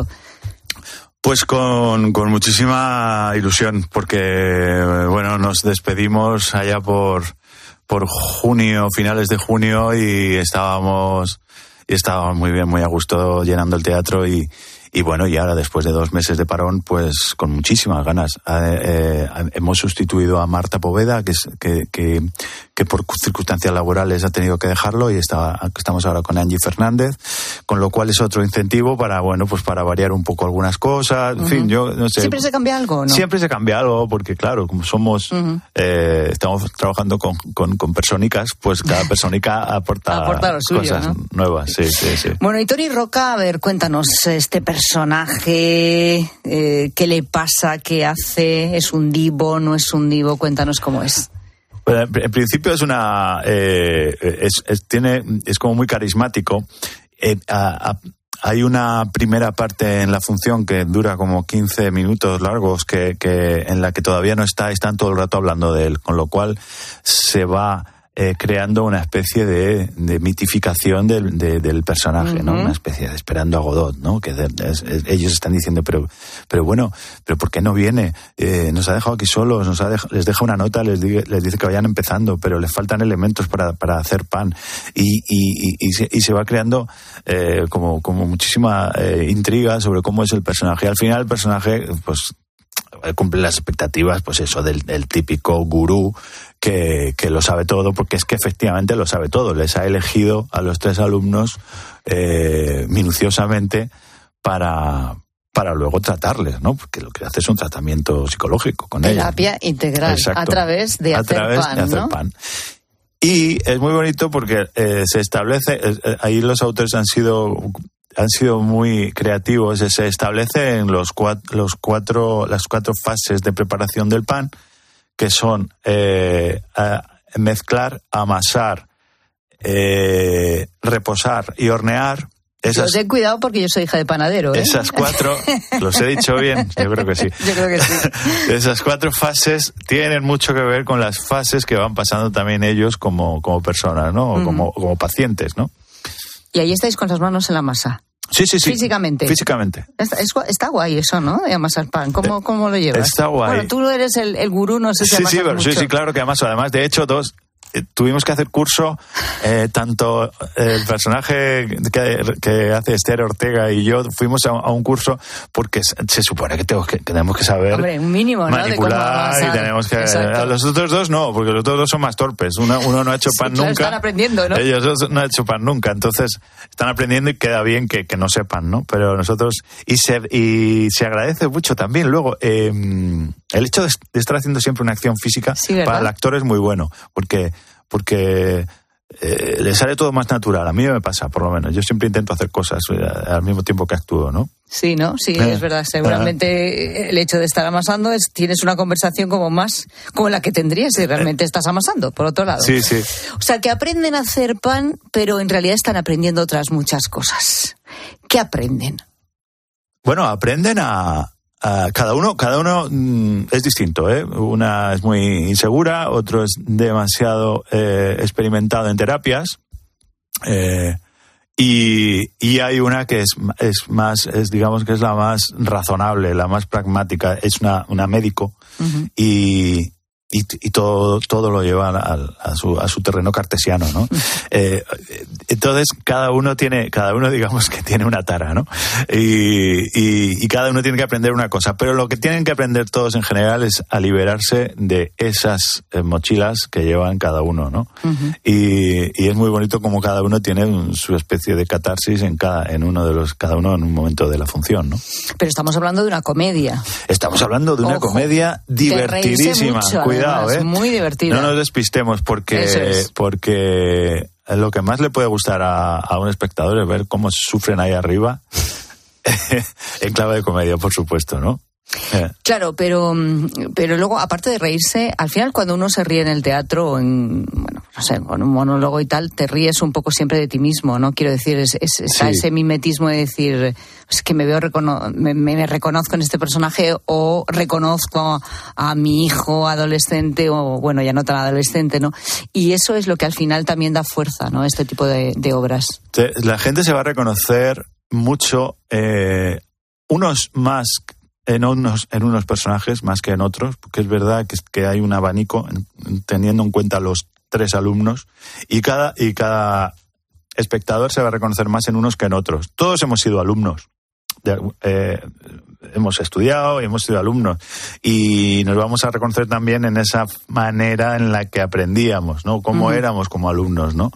Pues con, con muchísima ilusión, porque, bueno, nos despedimos allá por, por junio, finales de junio, y estábamos... Y estaba muy bien, muy a gusto llenando el teatro y, y bueno, y ahora después de dos meses de parón, pues con muchísimas ganas. Eh, eh, hemos sustituido a Marta Poveda, que, es, que, que, que por circunstancias laborales ha tenido que dejarlo, y está, estamos ahora con Angie Fernández, con lo cual es otro incentivo para, bueno, pues para variar un poco algunas cosas. En uh-huh. fin, yo no sé. ¿Siempre se cambia algo, no? Siempre se cambia algo, porque claro, como somos, uh-huh. eh, estamos trabajando con, con, con personicas, pues cada personicá aporta, aporta lo suyo, cosas, ¿no?, nuevas. Sí, sí, sí. Bueno, y Tony Roca, a ver, cuéntanos, este personaje, eh, ¿qué le pasa? ¿Qué hace? ¿Es un divo? ¿No es un divo? Cuéntanos cómo es. Bueno, en principio es una, eh, es, es, tiene, es como muy carismático. Eh, a, a, hay una primera parte en la función que dura como quince minutos largos, que, que en la que todavía no está, están todo el rato hablando de él, con lo cual se va Eh, creando una especie de, de mitificación del, de, del personaje, uh-huh. ¿no? Una especie de esperando a Godot, ¿no? Que de, es, es, ellos están diciendo, pero, pero bueno, pero ¿por qué no viene? Eh, nos ha dejado aquí solos, nos ha dejado, les deja una nota, les, diga, les dice que vayan empezando, pero les faltan elementos para, para hacer pan, y, y, y, y, se, y se va creando eh, como, como muchísima eh, intriga sobre cómo es el personaje. Y al final el personaje, pues, cumple las expectativas, pues eso, del, del típico gurú que, que lo sabe todo, porque es que efectivamente lo sabe todo. Les ha elegido a los tres alumnos eh, minuciosamente para, para luego tratarles, ¿no? Porque lo que hace es un tratamiento psicológico con ellos. Terapia integral. Exacto. A través de a hacer través pan, de hacer ¿no? pan. Y es muy bonito porque eh, se establece, eh, ahí los autores han sido... han sido muy creativos. Se establece en los cuatro, los cuatro, las cuatro fases de preparación del pan, que son eh, mezclar, amasar, eh, reposar y hornear. Esas, ten cuidado porque yo soy hija de panadero, ¿eh? Esas cuatro, los he dicho bien, yo creo que sí. Yo creo que sí. Esas cuatro fases tienen mucho que ver con las fases que van pasando también ellos como, como personas, ¿no? O mm. como, como pacientes, ¿no? Y ahí estáis con las manos en la masa. Sí, sí, sí. Físicamente. Físicamente. Está, es, está guay eso, ¿no? De amasar pan. ¿Cómo, cómo lo llevas? Está guay. Bueno, tú eres el, el gurú, no sé si sí, amasas sí, pero, mucho. Sí, sí, claro que amaso. Además, de hecho, dos... Eh, tuvimos que hacer curso, eh, tanto el personaje que, que hace Esther Ortega y yo fuimos a, a un curso porque se, se supone que, tengo que tenemos que saber Hombre, un mínimo, ¿no? manipular, de cómo y tenemos que... Exacto. A los otros dos no, porque los otros dos son más torpes. Uno, uno no ha hecho pan sí, claro, nunca. Están aprendiendo, ¿no? Ellos dos no han hecho pan nunca, entonces están aprendiendo y queda bien que, que no sepan, ¿no? Pero nosotros... Y se, y se agradece mucho también. Luego, eh, el hecho de, de estar haciendo siempre una acción física sí, para el actor es muy bueno, porque... porque eh, le sale todo más natural. A mí me pasa, por lo menos. Yo siempre intento hacer cosas al mismo tiempo que actúo, ¿no? Sí, ¿no? Sí, eh, es verdad. Seguramente eh. el hecho de estar amasando es tienes una conversación como más como la que tendrías si realmente estás amasando, por otro lado. Sí, sí. O sea, que aprenden a hacer pan, pero en realidad están aprendiendo otras muchas cosas. ¿Qué aprenden? Bueno, aprenden a... Uh, cada uno, cada uno mm, es distinto, ¿eh? Una es muy insegura, otro es demasiado eh, experimentado en terapias, eh, y, y hay una que es, es más, es, digamos que es la más razonable, la más pragmática, es una, una médico, uh-huh. y, y, y todo todo lo lleva a, a, su, a su terreno cartesiano, ¿no? Eh, entonces cada uno tiene cada uno digamos que tiene una tara, ¿no? Y, y, y cada uno tiene que aprender una cosa, pero lo que tienen que aprender todos en general es a liberarse de esas eh, mochilas que llevan cada uno, ¿no? Uh-huh. y, y es muy bonito como cada uno tiene un, su especie de catarsis en cada en uno de los cada uno en un momento de la función, ¿no? Pero estamos hablando de una comedia. Estamos hablando de una Ojo, comedia divertidísima. Mucho, Cuidado, además, ¿eh? Muy divertida. No nos despistemos porque, es. porque lo que más le puede gustar a, a un espectador es ver cómo sufren ahí arriba en clave de comedia, por supuesto, ¿no? Eh. Claro, pero, pero luego, aparte de reírse, al final cuando uno se ríe en el teatro o en, bueno, no sé, con un monólogo y tal, te ríes un poco siempre de ti mismo, ¿no? Quiero decir, es, es, está sí. ese mimetismo de decir, es que me veo, recono- me, me reconozco en este personaje o reconozco a mi hijo adolescente o, bueno, ya no tan adolescente, ¿no? Y eso es lo que al final también da fuerza, ¿no? Este tipo de, de obras. La gente se va a reconocer mucho, eh, unos más en unos, en unos personajes más que en otros, porque es verdad que, que hay un abanico teniendo en cuenta los tres alumnos y cada, y cada espectador se va a reconocer más en unos que en otros. Todos hemos sido alumnos, de, eh, hemos estudiado y hemos sido alumnos y nos vamos a reconocer también en esa manera en la que aprendíamos, ¿no? Cómo uh-huh. éramos como alumnos, ¿no?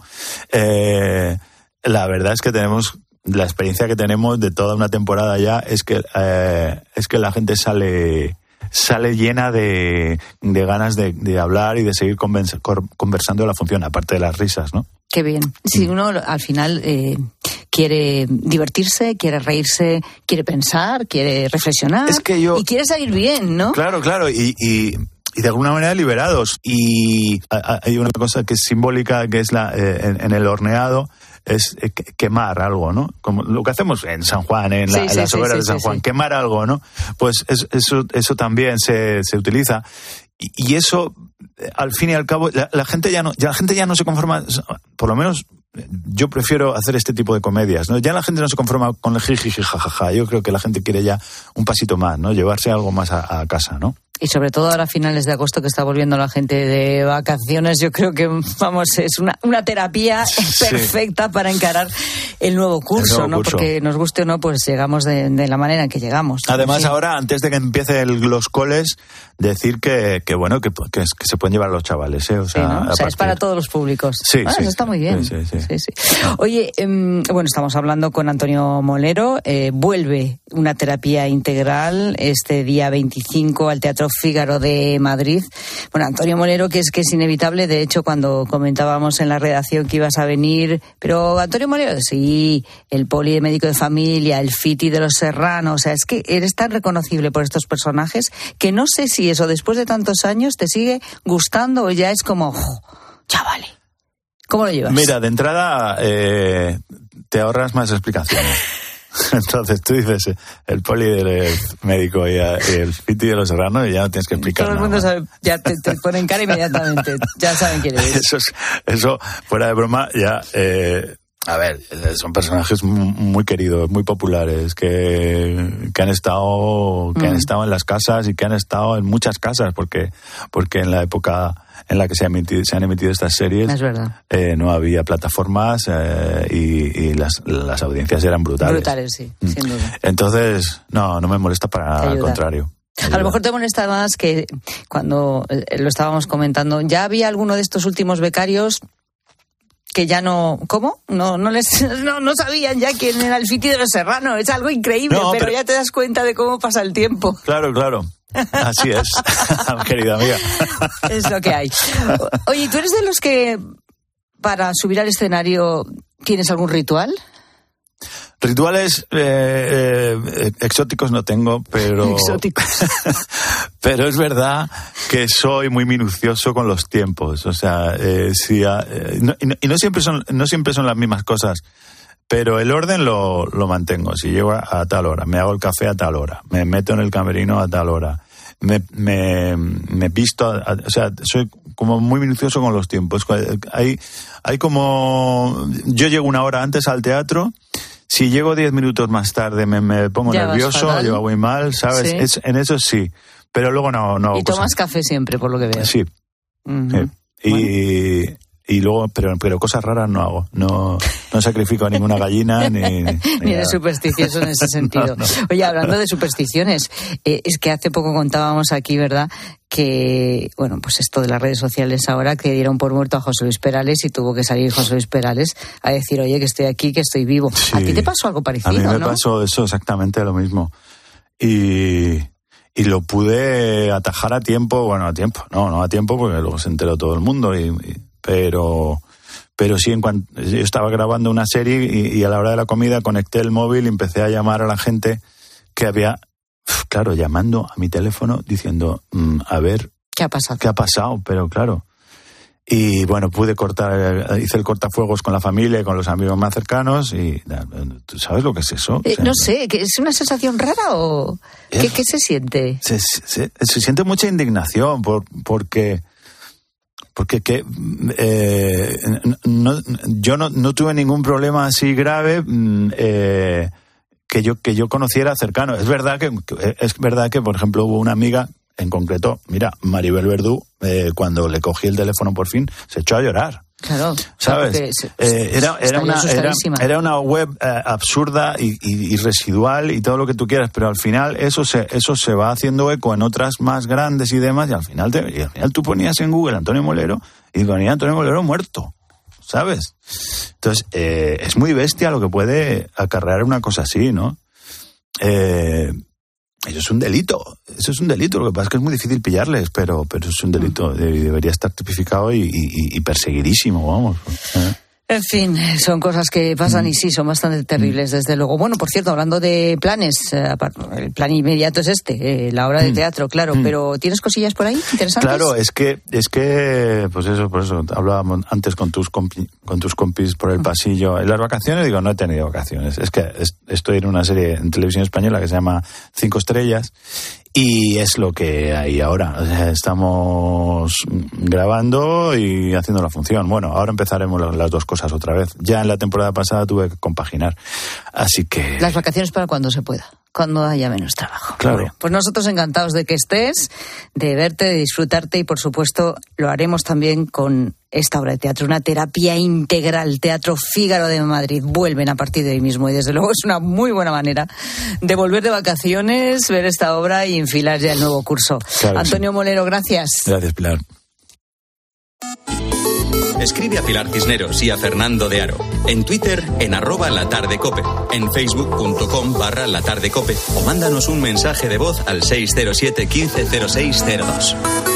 Eh, la verdad es que tenemos... La experiencia que tenemos de toda una temporada ya es que eh, es que la gente sale sale llena de, de ganas de, de hablar y de seguir convers- conversando de la función, aparte de las risas, ¿no? Qué bien. Si uno al final eh, quiere divertirse, quiere reírse, quiere pensar, quiere reflexionar es que yo, y quiere salir bien, ¿no? Claro, claro, y... y... y de alguna manera liberados. Y hay una cosa que es simbólica, que es la eh, en, en el horneado, es eh, quemar algo, ¿no? Como lo que hacemos en San Juan, en, la, sí, sí, en las hogueras sí, sí, de San Juan, sí. quemar algo, ¿no? Pues es, eso, eso también se, se utiliza. Y, y eso, al fin y al cabo, la, la gente ya no, ya la gente ya no se conforma, por lo menos yo prefiero hacer este tipo de comedias, ¿no? Ya la gente no se conforma con el jiji, jajaja. Yo creo que la gente quiere ya un pasito más, ¿no? Llevarse algo más a, a casa, ¿no? Y sobre todo ahora a finales de agosto que está volviendo la gente de vacaciones, yo creo que, vamos, es una, una terapia sí. perfecta para encarar el nuevo curso, el nuevo ¿no? Curso. Porque nos guste o no, pues llegamos de, de la manera en que llegamos. Además, sí. ahora, antes de que empiecen los coles, decir que, que bueno, que, que, que se pueden llevar los chavales, ¿eh? O sea, sí, ¿no? O sea partir... es para todos los públicos. Sí, ah, sí. Eso está muy bien. Sí, sí, sí. Sí, sí. Oye, eh, bueno, estamos hablando con Antonio Molero. Eh, vuelve una terapia integral este día veinticinco al Teatro Fígaro de Madrid. Bueno, Antonio Molero, que es que es inevitable, de hecho, cuando comentábamos en la redacción que ibas a venir, pero Antonio Molero, sí, el poli de médico de familia, el Fiti de los Serrano, o sea, es que eres tan reconocible por estos personajes que no sé si eso después de tantos años te sigue gustando o ya es como, oh, chavale, ¿cómo lo llevas? Mira, de entrada eh, te ahorras más explicaciones. Entonces tú dices el poli del médico y el Fiti de los Serrano y ya no tienes que explicar todo nada. Todo el mundo sabe, ya te, te ponen cara inmediatamente, ya saben quién eres. Eso, es, eso fuera de broma, ya... Eh, a ver, son personajes muy queridos, muy populares, que, que han estado, que mm. han estado en las casas y que han estado en muchas casas, porque, porque en la época en la que se han emitido, se han emitido estas series, es verdad. Eh, no había plataformas eh, y, y las, las audiencias eran brutales. Brutales, sí, mm. sin duda. Entonces, no, no me molesta para nada, al contrario. A lo mejor te molesta más que cuando lo estábamos comentando, ya había alguno de estos últimos becarios que ya no... ¿Cómo? No no les no, no sabían ya quién era el Fiti de los Serrano. Es algo increíble, no, pero, pero ya te das cuenta de cómo pasa el tiempo. Claro, claro. Así es, querida amiga. Es lo que hay. Oye, ¿tú eres de los que para subir al escenario tienes algún ritual? Rituales eh, eh, exóticos no tengo, pero... Exóticos. Pero es verdad que soy muy minucioso con los tiempos. O sea, eh, si a, eh, no, y, no, y no siempre son no siempre son las mismas cosas, pero el orden lo, lo mantengo. Si llego a, a tal hora, me hago el café a tal hora, me meto en el camerino a tal hora, me, me, me visto... A, a, o sea, soy como muy minucioso con los tiempos. Hay, hay como... Yo llego una hora antes al teatro... Si llego diez minutos más tarde me, me pongo ya nervioso, yo voy mal, ¿sabes? Sí. Es, en eso sí, pero luego no... no y tomas café siempre, por lo que veo. Sí. Uh-huh. sí. Y, bueno. y luego, pero, pero cosas raras no hago. No, no sacrifico a ninguna gallina ni... Ni, ni de supersticioso en ese sentido. No, no. Oye, hablando de supersticiones, eh, es que hace poco contábamos aquí, ¿verdad?, que, bueno, pues esto de las redes sociales ahora, que dieron por muerto a José Luis Perales y tuvo que salir José Luis Perales a decir, oye, que estoy aquí, que estoy vivo. Sí. ¿A ti te pasó algo parecido, a mí me ¿no? pasó eso, exactamente lo mismo. Y... Y lo pude atajar a tiempo, bueno, a tiempo, no, no a tiempo porque luego se enteró todo el mundo, y, y, pero pero sí, en cuanto yo estaba grabando una serie y, y a la hora de la comida conecté el móvil y empecé a llamar a la gente que había, claro, llamando a mi teléfono diciendo, mmm, a ver... ¿Qué ha pasado? ¿Qué ha pasado? Pero claro... Y bueno, pude cortar, hice el cortafuegos con la familia y con los amigos más cercanos y ¿tú sabes lo que es eso? Eh, o sea, no sé, ¿es una sensación rara o qué, qué se siente? Se, se, se siente mucha indignación por, porque porque que eh, no, yo no, no tuve ningún problema así grave eh, que yo que yo conociera cercano. Es verdad que es verdad que por ejemplo hubo una amiga en concreto, mira, Maribel Verdú, eh, cuando le cogí el teléfono por fin, se echó a llorar. Claro. ¿Sabes? Se, eh, era, era, una, era, era una web eh, absurda y, y, y residual y todo lo que tú quieras, pero al final eso se, eso se va haciendo eco en otras más grandes y demás, y al final, te, y al final tú ponías en Google Antonio Molero y ponía Antonio Molero muerto. ¿Sabes? Entonces, eh, es muy bestia lo que puede acarrear una cosa así, ¿no? Eh... Eso es un delito, eso es un delito, lo que pasa es que es muy difícil pillarles, pero, pero es un delito, debería estar tipificado y, y, y perseguidísimo, vamos. ¿Eh? En fin, son cosas que pasan y sí, son bastante terribles, desde luego. Bueno, por cierto, hablando de planes, el plan inmediato es este, la obra de teatro, claro, pero ¿tienes cosillas por ahí interesantes? Claro, es que, es que, pues eso, por eso, hablábamos antes con tus compi, con tus compis por el pasillo. En las vacaciones, digo, no he tenido vacaciones, es que estoy en una serie en televisión española que se llama Cinco Estrellas, y es lo que hay ahora. O sea, estamos grabando y haciendo la función. Bueno, ahora empezaremos las dos cosas otra vez. Ya en la temporada pasada tuve que compaginar. Así que... Las vacaciones para cuando se pueda, cuando haya menos trabajo. Claro. Bueno, pues nosotros encantados de que estés, de verte, de disfrutarte y, por supuesto, lo haremos también con esta obra de teatro, una terapia integral. Teatro Fígaro de Madrid. Vuelven a partir de hoy mismo y, desde luego, es una muy buena manera de volver de vacaciones, ver esta obra y enfilar ya el nuevo curso. Claro, Antonio sí. Molero, gracias. Gracias, Pilar. Escribe a Pilar Cisneros y a Fernando de Aro. En Twitter, en arroba latardecope. En facebook.com barra latardecope. O mándanos un mensaje de voz al seis cero siete, quince cero seis cero dos.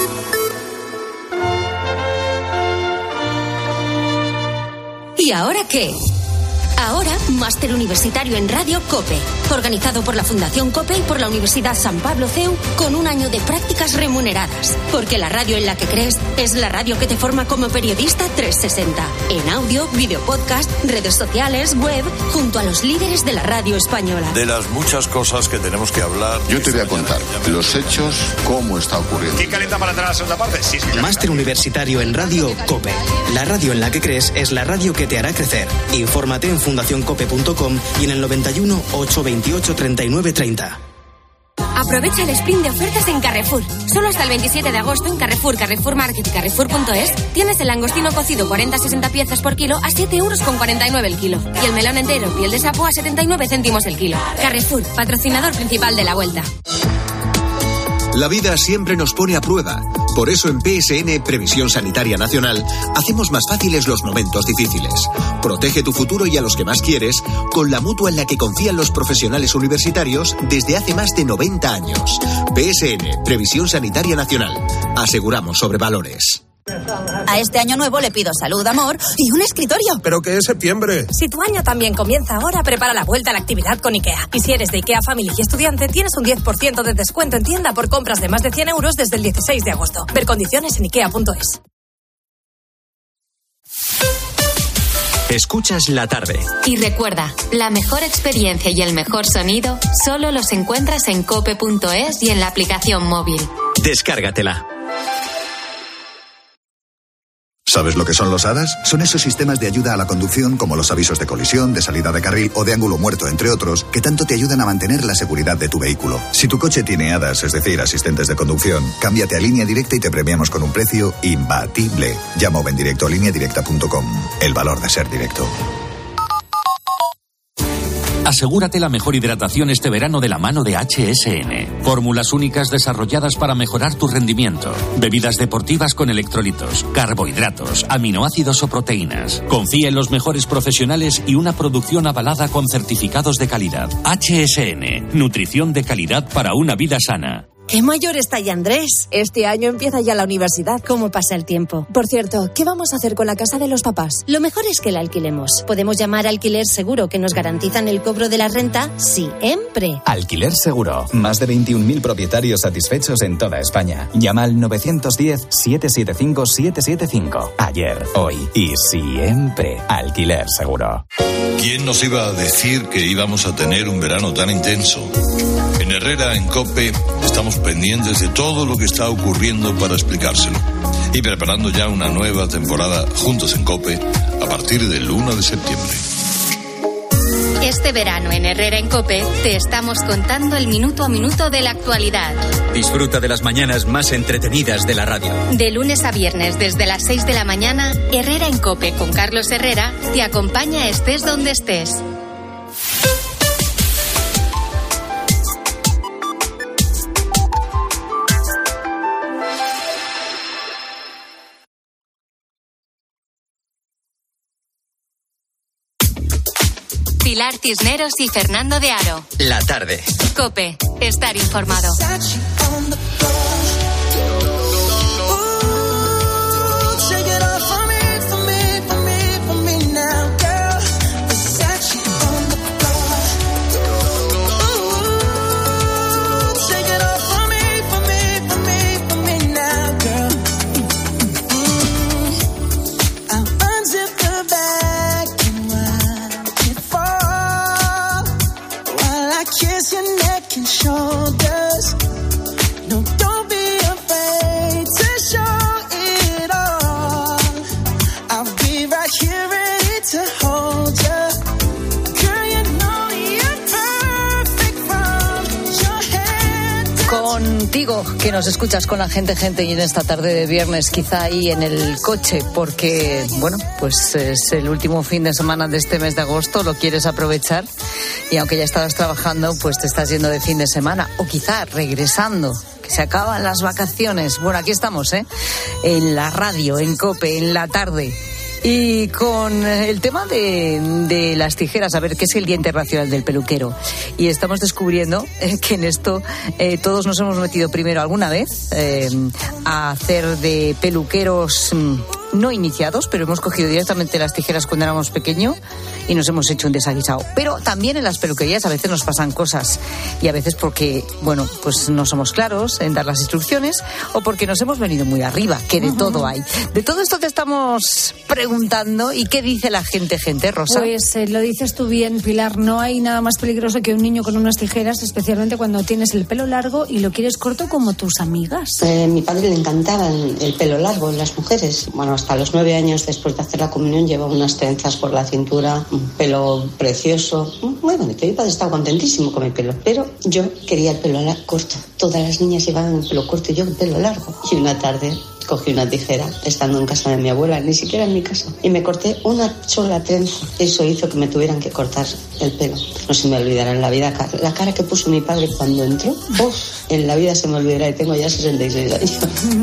¿Y ahora qué? Ahora, máster universitario en Radio COPE, organizado por la Fundación COPE y por la Universidad San Pablo C E U, con un año de prácticas remuneradas. Porque la radio en la que crees es la radio que te forma como periodista trescientos sesenta. En audio, video podcast, redes sociales, web, junto a los líderes de la radio española. De las muchas cosas que tenemos que hablar... Yo te voy a contar los hechos, cómo está ocurriendo. ¿Quién calienta para entrar a la segunda parte? Sí, sí, máster universitario en Radio COPE. La radio en la que crees es la radio que te hará crecer. Infórmate en fundación cope punto com y en el noventa y uno, ochocientos veintiocho, treinta y nueve treinta. Aprovecha el sprint de ofertas en Carrefour. Solo hasta el veintisiete de agosto en Carrefour, Carrefour Market y Carrefour punto es tienes el langostino cocido cuarenta a sesenta piezas por kilo a siete euros con cuarenta y nueve el kilo. Y el melón entero piel de sapo a setenta y nueve céntimos el kilo. Carrefour, patrocinador principal de la Vuelta. La vida siempre nos pone a prueba. Por eso en P S N Previsión Sanitaria Nacional hacemos más fáciles los momentos difíciles. Protege tu futuro y a los que más quieres con la mutua en la que confían los profesionales universitarios desde hace más de noventa años. P S N Previsión Sanitaria Nacional. Aseguramos sobre valores. A este año nuevo le pido salud, amor y un escritorio. ¿Pero qué es septiembre? Si tu año también comienza ahora, prepara la vuelta a la actividad con IKEA. Y si eres de IKEA Family y estudiante, tienes un diez por ciento de descuento en tienda por compras de más de cien euros desde el dieciséis de agosto. Ver condiciones en ikea punto es. Escuchas la tarde. Y recuerda, la mejor experiencia y el mejor sonido solo los encuentras en cope punto es y en la aplicación móvil. Descárgatela. ¿Sabes lo que son los A D A S? Son esos sistemas de ayuda a la conducción como los avisos de colisión, de salida de carril o de ángulo muerto, entre otros, que tanto te ayudan a mantener la seguridad de tu vehículo. Si tu coche tiene A D A S, es decir, asistentes de conducción, cámbiate a Línea Directa y te premiamos con un precio imbatible. Llama o ven directo a línea directa punto com. El valor de ser directo. Asegúrate la mejor hidratación este verano de la mano de H S N. Fórmulas únicas desarrolladas para mejorar tu rendimiento. Bebidas deportivas con electrolitos, carbohidratos, aminoácidos o proteínas. Confía en los mejores profesionales y una producción avalada con certificados de calidad. H S N. Nutrición de calidad para una vida sana. ¡Qué mayor está ya Andrés! Este año empieza ya la universidad. ¿Cómo pasa el tiempo? Por cierto, ¿qué vamos a hacer con la casa de los papás? Lo mejor es que la alquilemos. Podemos llamar Alquiler Seguro, que nos garantizan el cobro de la renta siempre. Alquiler Seguro. Más de veintiún mil propietarios satisfechos en toda España. Llama al nueve uno cero, siete siete cinco, siete siete cinco. Ayer, hoy y siempre. Alquiler Seguro. ¿Quién nos iba a decir que íbamos a tener un verano tan intenso? En Herrera, en COPE, estamos pendientes de todo lo que está ocurriendo para explicárselo y preparando ya una nueva temporada juntos en COPE a partir del uno de septiembre. Este verano en Herrera en COPE te estamos contando el minuto a minuto de la actualidad. Disfruta de las mañanas más entretenidas de la radio. De lunes a viernes desde las seis de la mañana, Herrera en COPE con Carlos Herrera te acompaña estés donde estés. Pilar Cisneros y Fernando de Aro. La tarde. COPE. Estar informado. Contigo, que nos escuchas con la gente, gente, y en esta tarde de viernes, quizá ahí en el coche, porque, bueno, pues es el último fin de semana de este mes de agosto, lo quieres aprovechar, y aunque ya estabas trabajando, pues te estás yendo de fin de semana, o quizá regresando, que se acaban las vacaciones. Bueno, aquí estamos, ¿eh? En la radio, en COPE, en la tarde. Y con el tema de, de las tijeras, a ver, que es el Día Internacional del Peluquero. Y estamos descubriendo eh, que en esto eh, todos nos hemos metido primero alguna vez eh, a hacer de peluqueros mm, no iniciados, pero hemos cogido directamente las tijeras cuando éramos pequeños y nos hemos hecho un desaguisado. Pero también en las peluquerías a veces nos pasan cosas, y a veces porque, bueno, pues no somos claros en dar las instrucciones, o porque nos hemos venido muy arriba, que de uh-huh. todo hay. De todo esto te estamos preguntando, ¿y qué dice la gente, gente, Rosa? Pues eh, lo dices tú bien, Pilar, no hay nada más peligroso que un niño con unas tijeras, especialmente cuando tienes el pelo largo y lo quieres corto como tus amigas. Eh, a mi padre le encantaba el, el pelo largo en las mujeres. Bueno, hasta los nueve años después de hacer la comunión llevaba unas trenzas por la cintura, un pelo precioso. Bueno, mi padre estaba contentísimo con mi pelo, pero yo quería el pelo corto. Todas las niñas llevaban el pelo corto y yo el pelo largo. Y una tarde cogí una tijera, estando en casa de mi abuela, ni siquiera en mi casa, y me corté una sola trenza. Eso hizo que me tuvieran que cortar el pelo. No se me olvidará en la vida la cara que puso mi padre cuando entró. Uf, en la vida se me olvidará, y tengo ya sesenta y seis años.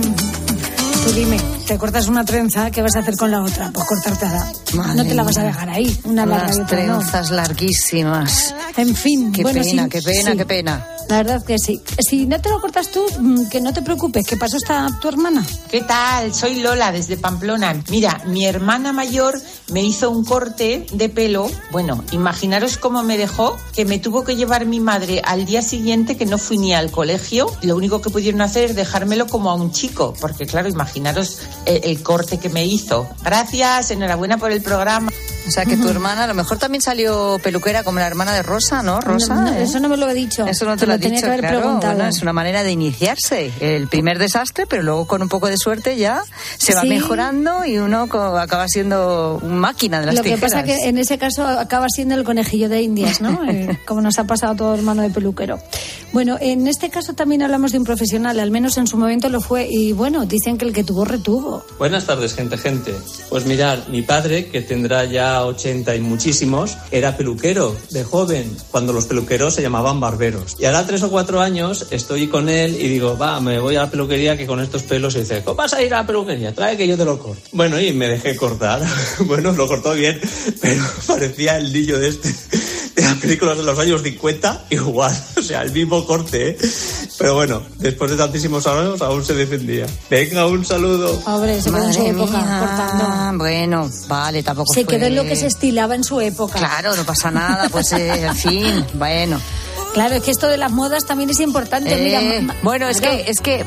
Tú dime, te cortas una trenza, ¿qué vas a hacer con la otra? Pues cortártela. Madre no te la vas a dejar ahí, una larga y otra no. Trenzas larguísimas. En fin. Qué bueno, pena, sí, qué pena, sí. qué pena. La verdad que sí. Si no te lo cortas tú, que no te preocupes. ¿Qué pasó está tu hermana? ¿Qué tal? Soy Lola desde Pamplona. Mira, mi hermana mayor me hizo un corte de pelo. Bueno, imaginaros cómo me dejó, que me tuvo que llevar mi madre al día siguiente, que no fui ni al colegio. Lo único que pudieron hacer es dejármelo como a un chico, porque claro, imaginaros el, el corte que me hizo. Gracias, enhorabuena por el programa. O sea que tu hermana a lo mejor también salió peluquera como la hermana de Rosa, ¿no, Rosa? No, no, ¿eh? Eso no me lo he dicho. Eso no te, te lo lo has tenía dicho, que haber claro. preguntado. Bueno, es una manera de iniciarse. El primer desastre, pero luego con un poco de suerte ya se va Sí. mejorando y uno co- acaba siendo una máquina de las Lo que tijeras. pasa que en ese caso acaba siendo el conejillo de Indias, ¿no? Eh, como nos ha pasado a todo hermano de peluquero. Bueno, en este caso también hablamos de un profesional, al menos en su momento lo fue, y bueno, dicen que el que tuvo retuvo. Buenas tardes, gente, gente. Pues mirad, mi padre, que tendrá ya ochenta y muchísimos, era peluquero de joven, cuando los peluqueros se llamaban barberos. Y ahora tres o cuatro años estoy con él y digo, va, me voy a la peluquería que con estos pelos, y dice, ¿cómo vas a ir a la peluquería? Trae que yo te lo corto. Bueno, y me dejé cortar. Bueno, lo cortó bien, pero parecía el niño de este, de las películas de los años cincuenta, igual, o sea, el mismo corte, ¿eh? Pero bueno, después de tantísimos años aún se defendía. Venga, un saludo. Pobre, se quedó en su Madre época mía. cortando. Bueno, vale, tampoco Se fue... quedó en lo que se estilaba en su época. Claro, no pasa nada, pues eh, en fin, bueno. Claro, es que esto de las modas también es importante. Eh, Mira, ma- bueno, es claro. que, es que,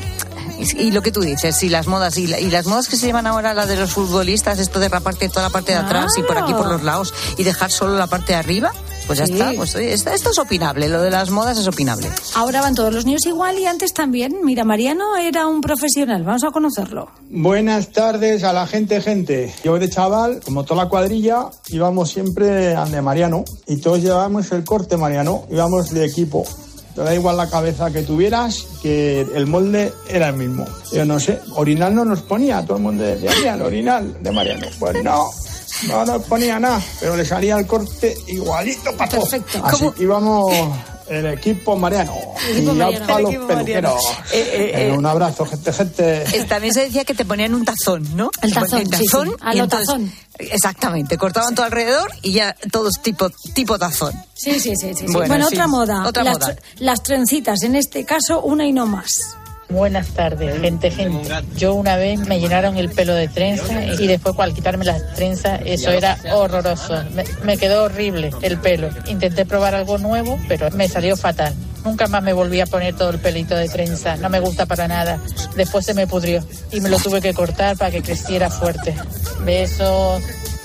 y lo que tú dices, sí, las modas, y, la- y las modas que se llevan ahora, la de los futbolistas, esto de raparte toda la parte de atrás y por aquí por los lados y dejar solo la parte de arriba, pues ya Sí. está, pues oye, esto, esto es opinable, lo de las modas es opinable. Ahora van todos los niños igual y antes también. Mira, Mariano era un profesional, vamos a conocerlo. Buenas tardes a la gente, gente. Yo de chaval, como toda la cuadrilla, íbamos siempre al de Mariano y todos llevábamos el corte Mariano, íbamos de equipo. Te da igual la cabeza que tuvieras, que el molde era el mismo. Yo no sé, orinal no nos ponía, todo el mundo decía, mira, el orinal de Mariano. Pues no, no nos ponía nada, pero le salía el corte igualito para todos. Perfecto. Así ¿Cómo? que íbamos el equipo Mariano. El equipo y Mariano. ya para El los equipo peluqueros. Mariano. Eh, eh, eh. Un abrazo, gente, gente. Eh, También se decía que te ponían un tazón, ¿no? El tazón, El sí, tazón, sí, a y lo entonces- tazón. Exactamente, cortaban todo alrededor y ya todos tipo, tipo tazón. Sí, sí, sí. sí, sí. Bueno, Bueno, sí. otra moda. Otra las, moda. tre- las trencitas, en este caso una y no más. Buenas tardes, gente, gente. Yo una vez me llenaron el pelo de trenza y después al quitarme las trenzas, eso era horroroso. Me, me quedó horrible el pelo. Intenté probar algo nuevo, pero me salió fatal. Nunca más me volví a poner todo el pelito de trenza. No me gusta para nada. Después se me pudrió y me lo tuve que cortar para que creciera fuerte. Besos.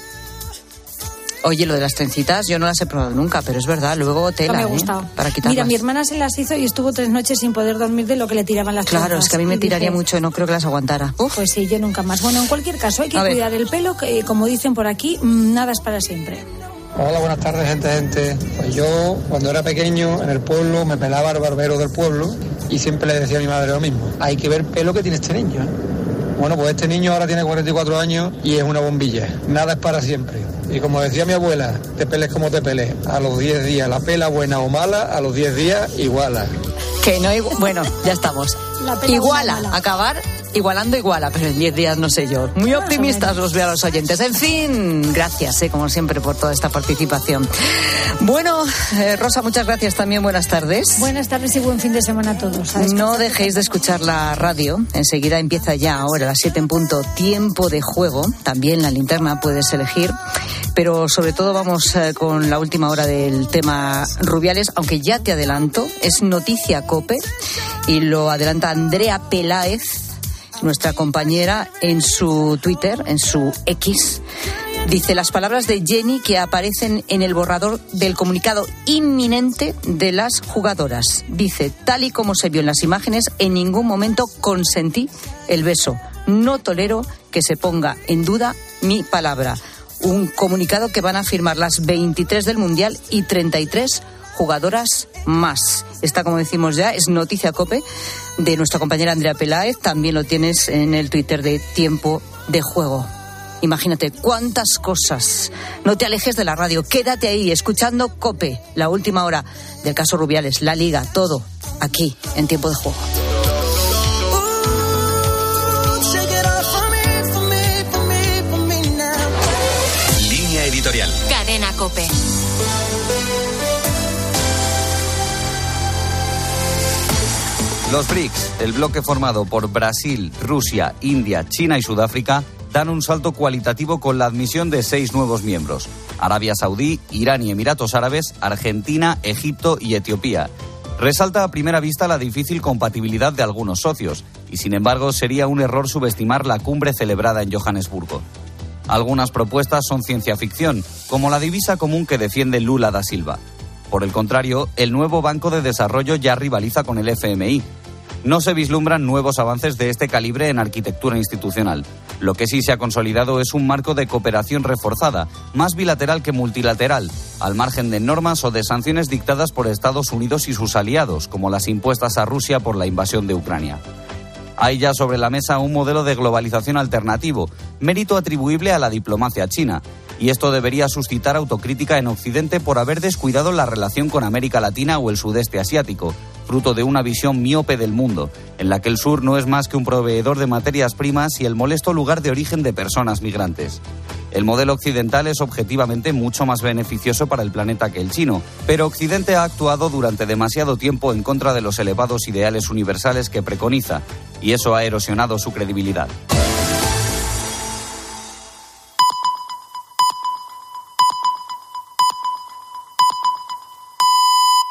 Oye, lo de las trencitas yo no las he probado nunca, pero es verdad, luego tela, No me ha ¿eh? gustado. Para quitarlas. Mira, mi hermana se las hizo y estuvo tres noches sin poder dormir de lo que le tiraban las Claro, trenzas. es que a mí me Y tiraría dije, mucho y no creo que las aguantara. Uf. Pues sí, yo nunca más. Bueno, en cualquier caso, hay que A ver. cuidar el pelo, que eh, como dicen por aquí, mm, nada es para siempre. Hola, buenas tardes, gente, gente. Pues yo, cuando era pequeño, en el pueblo, me pelaba el barbero del pueblo y siempre le decía a mi madre lo mismo. Hay que ver el pelo que tiene este niño, ¿eh? Bueno, pues este niño ahora tiene cuarenta y cuatro años y es una bombilla. Nada es para siempre. Y como decía mi abuela, te peles como te peles. A los diez días, la pela buena o mala, a los diez días iguala. Que no igu- Bueno, ya estamos. La pela Iguala, buena, mala. acabar igualando iguala, pero en diez días no sé yo. Muy Más o optimistas menos. los veo a los oyentes. En fin, gracias, eh, como siempre, por toda esta participación. Bueno, eh, Rosa, muchas gracias también. Buenas tardes. Buenas tardes y buen fin de semana a todos. ¿Sabes? No dejéis de escuchar la radio. Enseguida empieza ya ahora a las siete en punto, tiempo de juego. También la linterna puedes elegir. Pero sobre todo vamos eh, con la última hora del tema Rubiales, aunque ya te adelanto, es noticia COPE y lo adelanta Andrea Peláez, nuestra compañera, en su Twitter, en su X. Dice las palabras de Jenny que aparecen en el borrador del comunicado inminente de las jugadoras. Dice, tal y como se vio en las imágenes, en ningún momento consentí el beso. No tolero que se ponga en duda mi palabra. Un comunicado que van a firmar las veintitrés del Mundial y treinta y tres jugadoras más. Esta, como decimos ya, es noticia COPE de nuestra compañera Andrea Peláez. También lo tienes en el Twitter de Tiempo de Juego. Imagínate cuántas cosas. No te alejes de la radio, quédate ahí escuchando COPE, la última hora del caso Rubiales, la Liga, todo aquí en Tiempo de Juego. Línea editorial. Cadena COPE. Los B R I C S, el bloque formado por Brasil, Rusia, India, China y Sudáfrica, dan un salto cualitativo con la admisión de seis nuevos miembros: Arabia Saudí, Irán y Emiratos Árabes, Argentina, Egipto y Etiopía. Resalta a primera vista la difícil compatibilidad de algunos socios, y sin embargo sería un error subestimar la cumbre celebrada en Johannesburgo. Algunas propuestas son ciencia ficción, como la divisa común que defiende Lula da Silva. Por el contrario, el nuevo Banco de Desarrollo ya rivaliza con el F M I. No se vislumbran nuevos avances de este calibre en arquitectura institucional. Lo que sí se ha consolidado es un marco de cooperación reforzada, más bilateral que multilateral, al margen de normas o de sanciones dictadas por Estados Unidos y sus aliados, como las impuestas a Rusia por la invasión de Ucrania. Hay ya sobre la mesa un modelo de globalización alternativo, mérito atribuible a la diplomacia china. Y esto debería suscitar autocrítica en Occidente por haber descuidado la relación con América Latina o el sudeste asiático, fruto de una visión miope del mundo, en la que el sur no es más que un proveedor de materias primas y el molesto lugar de origen de personas migrantes. El modelo occidental es objetivamente mucho más beneficioso para el planeta que el chino, pero Occidente ha actuado durante demasiado tiempo en contra de los elevados ideales universales que preconiza, y eso ha erosionado su credibilidad.